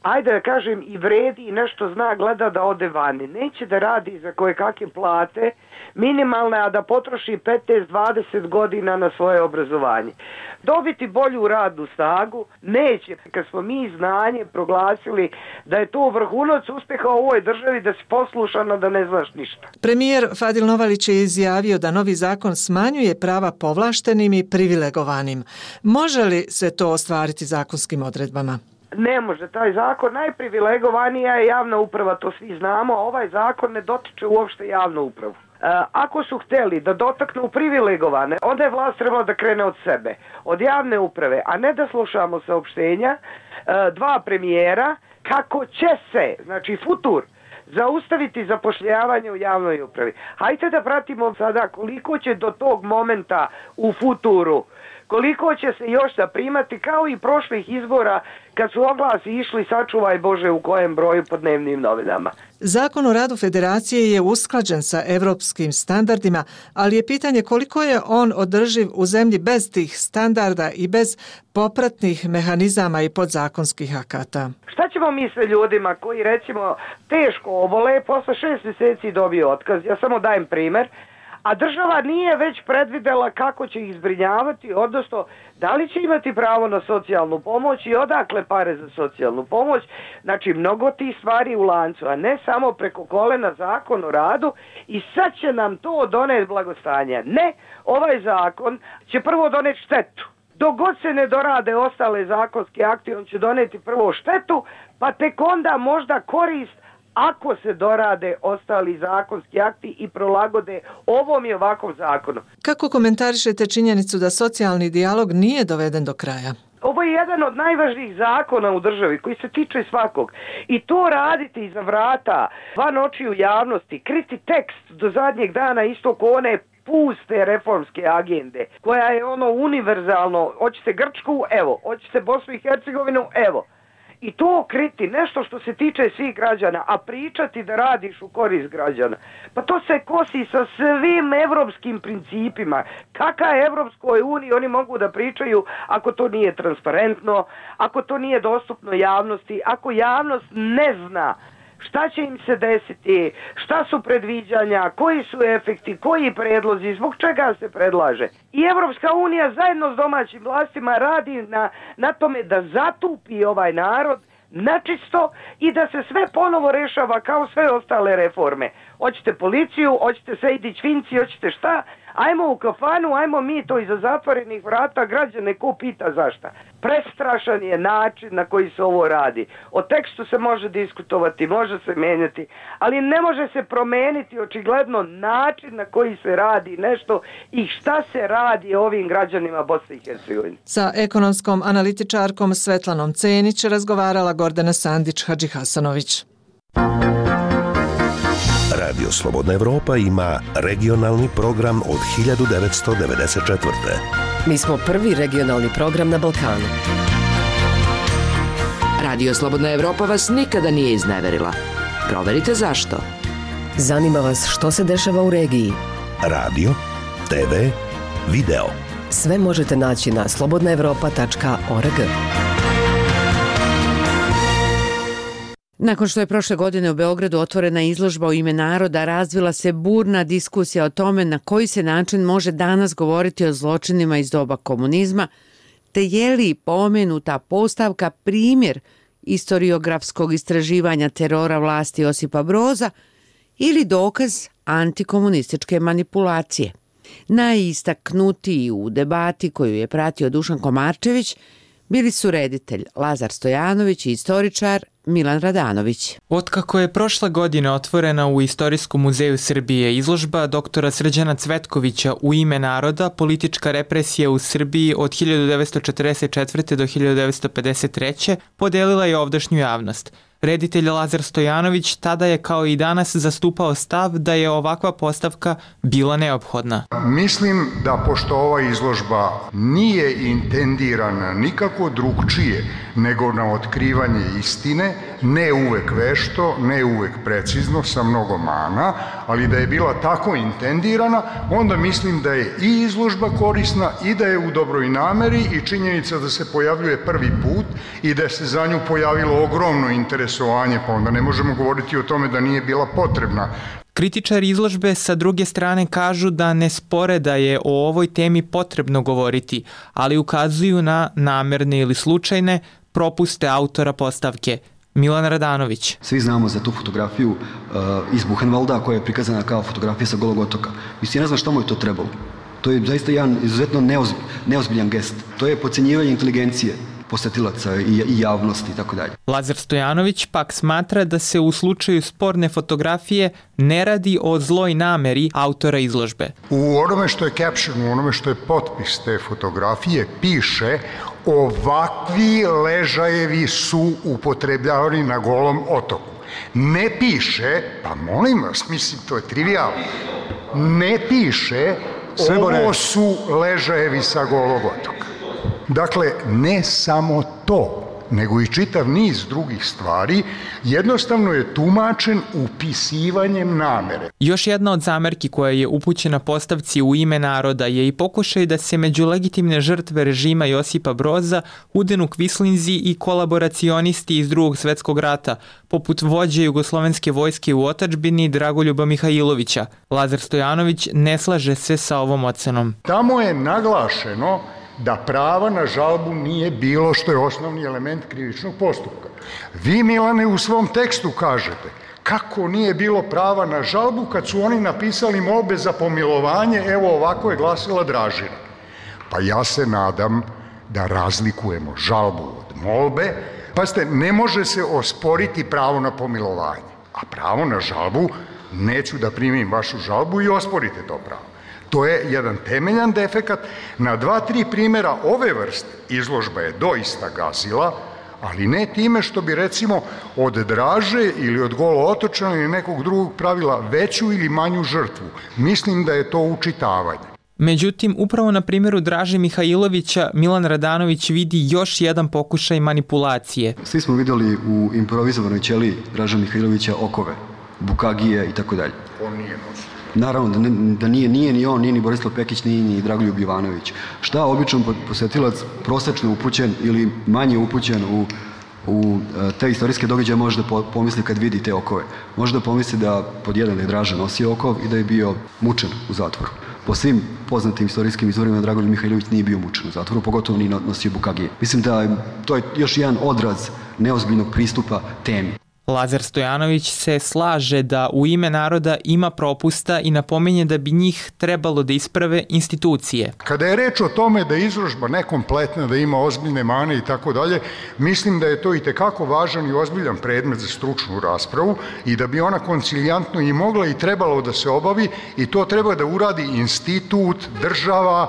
ajde da kažem, i vredi i nešto zna, gleda da ode vani. Neće da radi za koje kakve plate minimalne, a da potroši petnaest dvadeset godina na svoje obrazovanje. Dobiti bolju radnu snagu neće. Kad smo mi znanje proglasili da je to vrhunac uspjeha u ovoj državi, da si poslušan, a da ne znaš ništa. Premijer Fadil Novalić je izjavio da novi zakon smanjuje prava povlaštenim i privilegovanim. Može li se to ostvariti zakonskim odredbama? Ne može. Taj zakon, najprivilegovanija je javna uprava, to svi znamo, a ovaj zakon ne dotiče uopšte javnu upravu. Ako su htjeli da dotaknu privilegovane, onda je vlast trebala da krene od sebe, od javne uprave, a ne da slušamo saopštenja dva premijera kako će se, znači futur, zaustaviti zapošljavanje u javnoj upravi. Hajde da pratimo sada koliko će do tog momenta u futuru, koliko će se još da primati, kao i prošlih izbora kad su oglasi išli sačuvaj Bože u kojem broju po dnevnim novinama. Zakon o radu Federacije je usklađen sa evropskim standardima, ali je pitanje koliko je on održiv u zemlji bez tih standarda i bez popratnih mehanizama i podzakonskih akata. Šta ćemo mi sa ljudima koji recimo teško obole, posle šest mjeseci dobiju otkaz, ja samo dajem primjer, a država nije već predvidela kako će ih zbrinjavati, odnosno da li će imati pravo na socijalnu pomoć i odakle pare za socijalnu pomoć. Znači mnogo tih stvari u lancu, a ne samo preko kolena Zakon o radu i sad će nam to doneti blagostanje. Ne, ovaj zakon će prvo doneti štetu. Dok god se ne dorade ostale zakonske akti, on će doneti prvo štetu, pa tek onda možda korist ako se dorade ostali zakonski akti i prolagode ovom i ovakvom zakonu. Kako komentarišete činjenicu da socijalni dijalog nije doveden do kraja? Ovo je jedan od najvažnijih zakona u državi koji se tiče svakog. I to raditi iza vrata, van očiju javnosti, kriti tekst do zadnjeg dana isto ko one puste reformske agende, koja je ono univerzalno, hoćete Grčku, evo, hoćete Bosnu i Hercegovinu, evo. I to kriti, nešto što se tiče svih građana, a pričati da radiš u korist građana. Pa to se kosi sa svim evropskim principima. Kaka je Evropskoj uniji oni mogu da pričaju ako to nije transparentno, ako to nije dostupno javnosti, ako javnost ne zna šta će im se desiti, šta su predviđanja, koji su efekti, koji predlozi, zbog čega se predlaže. I Evropska unija zajedno s domaćim vlastima radi na, na tome da zatupi ovaj narod načisto i da se sve ponovo rešava kao sve ostale reforme. Hoćete policiju, hoćete Sejdić Finci, hoćete šta? Ajmo u kafanu, ajmo mi to iza zatvorenih vrata, građane ko pita zašta. Prestrašan je način na koji se ovo radi. O tekstu se može diskutovati, može se menjati, ali ne može se promeniti očigledno način na koji se radi nešto i šta se radi ovim građanima Bosne i Hercegovine. Sa ekonomskom analitičarkom Svetlanom Cenić razgovarala Gordana Sandić-Hadžihasanović. Radio Slobodna Evropa ima regionalni program od hiljadu devetsto devedeset četvrte. Mi smo prvi regionalni program na Balkanu. Radio Slobodna Evropa vas nikada nije izneverila. Proverite zašto. Zanima vas što se dešava u regiji. Radio, te ve, video. Sve možete naći na slobodna evropa tačka org. Nakon što je prošle godine u Beogradu otvorena izložba u ime naroda, razvila se burna diskusija o tome na koji se način može danas govoriti o zločinima iz doba komunizma, te je li pomenuta postavka primjer istoriografskog istraživanja terora vlasti Josipa Broza ili dokaz antikomunističke manipulacije. Najistaknutiji u debati koju je pratio Dušan Komarčević bili su reditelj Lazar Stojanović i istoričar Milan Radanović. Otkako je prošle godine otvorena u Istorijskom muzeju Srbije izložba doktora Srđana Cvetkovića U ime naroda, politička represija u Srbiji od hiljadu devetsto četrdeset četvrte do hiljadu devetsto pedeset treće, podelila je ovdašnju javnost. Reditelj Lazar Stojanović tada je kao i danas zastupao stav da je ovakva postavka bila neophodna. Mislim da pošto ova izložba nije intendirana nikako drugčije nego na otkrivanje istine, ne uvek vešto, ne uvek precizno, sa mnogo mana, ali da je bila tako intendirana, onda mislim da je i izložba korisna i da je u dobroj nameri i činjenica da se pojavljuje prvi put i da se za nju pojavilo ogromno interesovanje, pa onda ne možemo govoriti o tome da nije bila potrebna. Kritičari izložbe sa druge strane kažu da ne spore da je o ovoj temi potrebno govoriti, ali ukazuju na namerne ili slučajne propuste autora postavke. Milan Radanović. Svi znamo za tu fotografiju uh, iz Buchenwalda koja je prikazana kao fotografija sa Golog otoka. Mislim, ja ne znam šta mu je to trebalo. To je zaista jedan izuzetno neozb, neozbiljan gest. To je podcenjivanje inteligencije posetilaca i, i javnosti i tako dalje. Lazar Stojanović pak smatra da se u slučaju sporne fotografije ne radi o zloj nameri autora izložbe. U onome što je caption, u onome što je potpis te fotografije piše: ovakvi ležajevi su upotrebljavani na Golom otoku. Ne piše, pa molim vas, mislim, to je trivijalno, ne piše ovo su ležajevi sa Golog otoka. Dakle, ne samo to, nego i čitav niz drugih stvari, jednostavno je tumačen upisivanjem namere. Još jedna od zamerki koja je upućena postavci U ime naroda je i pokušaj da se među legitimne žrtve režima Josipa Broza udenu kvislinzi i kolaboracionisti iz drugog svetskog rata, poput vođe jugoslovenske vojske u otadžbini Dragoljuba Mihajlovića. Lazar Stojanović ne slaže se sa ovom ocenom. Tamo je naglašeno da prava na žalbu nije bilo, što je osnovni element krivičnog postupka. Vi, Milane, u svom tekstu kažete kako nije bilo prava na žalbu kad su oni napisali molbe za pomilovanje, evo ovako je glasila Dražina. Pa ja se nadam da razlikujemo žalbu od molbe. Pazite, ne može se osporiti pravo na pomilovanje, a pravo na žalbu, neću da primim vašu žalbu i osporite to pravo. To je jedan temeljan defekat. Na dva, tri primjera ove vrste izložba je doista gazila, ali ne time što bi recimo od Draže ili od Golo otočana ili nekog drugog pravila veću ili manju žrtvu. Mislim da je to učitavanje. Međutim, upravo na primjeru Draže Mihajlovića Milan Radanović vidi još jedan pokušaj manipulacije. Svi smo vidjeli u improvizovanoj ćeliji Draže Mihajlovića okove, bukagije i tako dalje. On nije nosio. Naravno da, ne, da nije, nije ni on, nije ni Borislav Pekić, nije ni Dragoljub Jovanović. Šta običan posetilac, prosečno upućen ili manje upućen u, u te istorijske događaje može da pomisli kad vidi te okove? Može da pomisli da pod jedan je Draža nosio okov i da je bio mučen u zatvoru. Po svim poznatim istorijskim izvorima Dragoljub Mihajlović nije bio mučen u zatvoru, pogotovo nije nosio bukagije. Mislim da to je još jedan odraz neozbiljnog pristupa temi. Lazar Stojanović se slaže da U ime naroda ima propusta i napominje da bi njih trebalo da isprave institucije. Kada je reč o tome da je izložba nekompletna, da ima ozbiljne mane i tako dalje, mislim da je to i tekako važan i ozbiljan predmet za stručnu raspravu i da bi ona koncilijantno i mogla i trebalo da se obavi i to treba da uradi institut, država.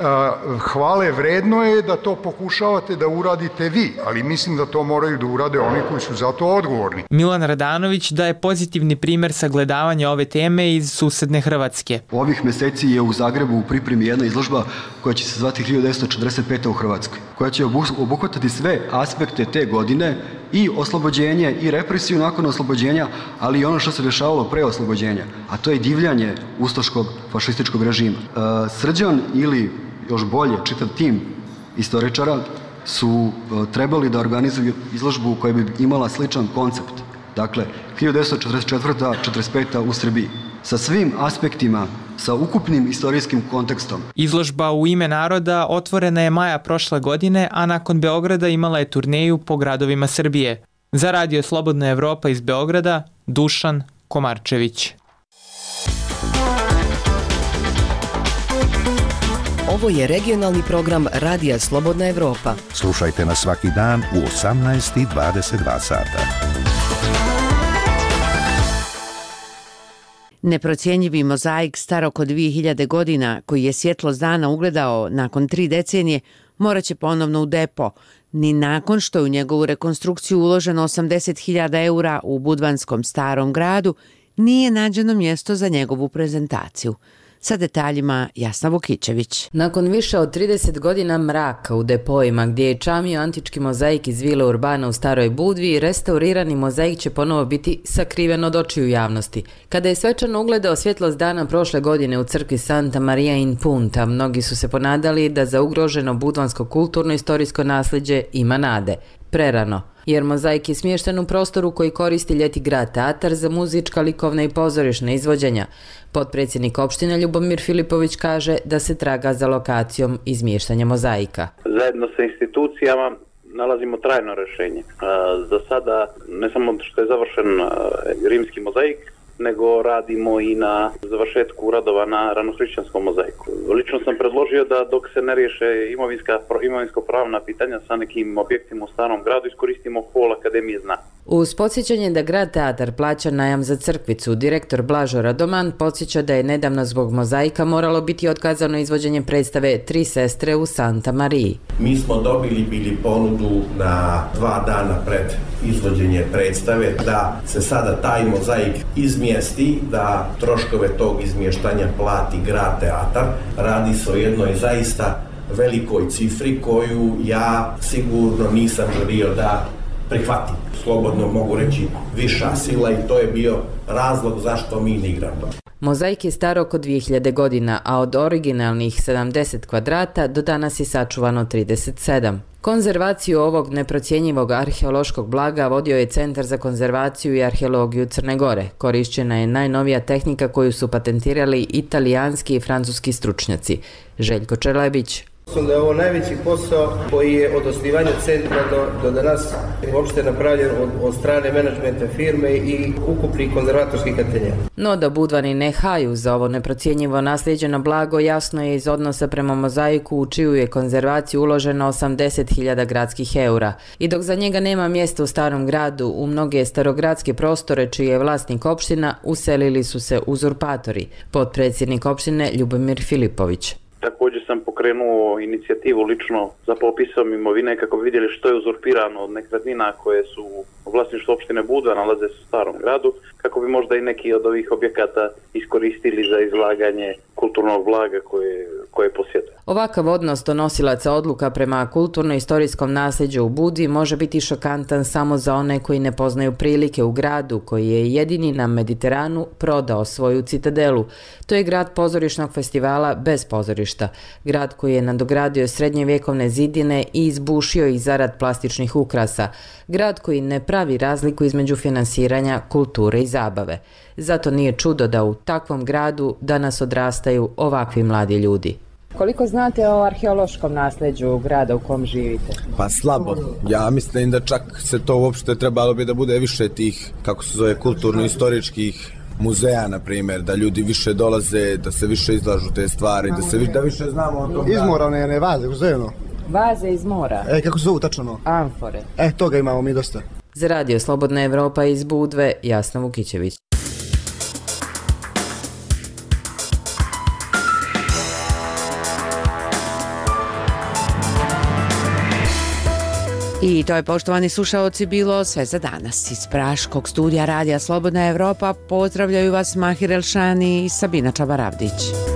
Hvale vredno je da to pokušavate da uradite vi, ali mislim da to moraju da urade oni koji su za to odgovorni. Milan Radanović daje pozitivni primjer sagledavanja ove teme iz susedne Hrvatske. Ovih meseci je u Zagrebu u pripremi jedna izložba koja će se zvati hiljadu devetsto četrdeset pete. u Hrvatskoj, koja će obuhvatati sve aspekte te godine i oslobođenje i represiju nakon oslobođenja, ali i ono što se dešavalo pre oslobođenja, a to je divljanje ustaškog fašističkog režima. Srđan ili još bolje čitav tim istoričara su trebali da organizuju izložbu koja bi imala sličan koncept. Dakle, hiljadu devetsto četrdeset četvrta. do četrdeset peta. u Srbiji. Sa svim aspektima, sa ukupnim istorijskim kontekstom. Izložba U ime naroda otvorena je maja prošle godine, a nakon Beograda imala je turneju po gradovima Srbije. Za Radio Slobodna Evropa iz Beograda, Dušan Komarčević. Ovo je regionalni program Radija Slobodna Evropa. Slušajte nas svaki dan u osamnaest i dvadeset dva sata. Neprocjenjivi mozaik star oko dvije hiljade godina, koji je svjetlost dana ugledao nakon tri decenije, morat će ponovno u depo, Ni nakon što je u njegovu rekonstrukciju uloženo osamdeset hiljada eura u budvanskom starom gradu, nije nađeno mjesto za njegovu prezentaciju. Sa detaljima Jasna Vukićević. Nakon više od trideset godina mraka u depojima gdje je čamio antički mozaik iz Vile Urbana u Staroj Budvi, restaurirani mozaik će ponovo biti sakriven od očiju javnosti. Kada je svečano ugledao svjetlost dana prošle godine u crkvi Santa Maria in Punta, mnogi su se ponadali da za ugroženo budvansko kulturno-istorijsko nasljeđe ima nade. Prerano, jer mozaik je smješten u prostoru koji koristi Ljeti grad teatar za muzička, likovna i pozorišna izvođenja. Potpredsjednik opštine Ljubomir Filipović kaže da se traga za lokacijom izmještanja mozaika. Zajedno sa institucijama nalazimo trajno rješenje. Za sada ne samo što je završen rimski mozaik, nego radimo i na završetku radova na ranohrišćanskom mozaiku. Lično sam predložio da dok se ne riješe imovinska, imovinsko-pravna pitanja sa nekim objektima u starom gradu, iskoristimo hol Akademije zna. Uz podsjećanje da grad teatar plaća najam za crkvicu, direktor Blažo Radoman podsjeća da je nedavno zbog mozaika moralo biti otkazano izvođenje predstave Tri sestre u Santa Mariji. Mi smo dobili bili ponudu na dva dana pred izvođenje predstave da se sada taj mozaik izmjesti, da troškove tog izmještanja plati grad teatar. Radi se o jednoj zaista velikoj cifri koju ja sigurno nisam želio da prihvatim. Slobodno mogu reći viša sila i to je bio razlog zašto mi ne igramo. Mozaik je star oko dvije hiljade godina, a od originalnih sedamdeset kvadrata do danas je sačuvano trideset sedam. Konzervaciju ovog neprocjenjivog arheološkog blaga vodio je Centar za konzervaciju i arheologiju Crne Gore. Korišćena je najnovija tehnika koju su patentirali italijanski i francuski stručnjaci. Željko Čelebić. Mislim da je ovo najveći posao koji je od osnivanja centra do, do danas uopšte napravljen od, od strane menadžmenta firme i ukupnih konzervatorskih ateljea. No da Budvani ne haju za ovo neprocjenjivo naslijeđeno blago jasno je iz odnosa prema mozaiku u čiju je konzervaciju uloženo osamdeset hiljada gradskih eura. I dok za njega nema mjesta u starom gradu, u mnoge starogradske prostore čiji je vlasnik opština uselili su se uzurpatori. Potpredsjednik opštine Ljubomir Filipović. Također sam pokrenuo inicijativu lično za popisom imovine kako bi vidjeli što je uzurpirano od nekretnina koje su u vlasništvu opštine Budva, nalaze se u starom gradu, kako bi možda i neki od ovih objekata iskoristili za izlaganje kulturnog blaga koje, koje posjeduje. Ovakav odnos donosilaca odluka prema kulturno-istorijskom nasljeđu u Budvi može biti šokantan samo za one koji ne poznaju prilike u gradu koji je jedini na Mediteranu prodao svoju citadelu. To je grad pozorišnog festivala bez pozorišta. Grad koji je nadogradio srednjevjekovne zidine i izbušio ih zarad plastičnih ukrasa. Grad koji ne pravi razliku između finansiranja, kulture i zabave. Zato nije čudo da u takvom gradu danas odrastaju ovakvi mladi ljudi. Koliko znate o arheološkom nasljeđu grada u kom živite? Pa slabo. Ja mislim da čak se to uopšte trebalo bi da bude više tih, kako se zove, kulturno-istoričkih muzeja, na primjer, da ljudi više dolaze, da se više izlažu te stvari, da se vi, da više znamo o tom. Izmorane ne vaze, uzajeno. Vaze iz mora. E, kako se zovu tačno? Amfore. E, toga imamo mi dosta. Za Radio Slobodna Evropa iz Budve, Jasna Vukićević. I to je, poštovani slušaoci, bilo sve za danas. Iz Praškog studija Radija Slobodna Evropa pozdravljaju vas Mahir Elšani i Sabina Čabaravdić.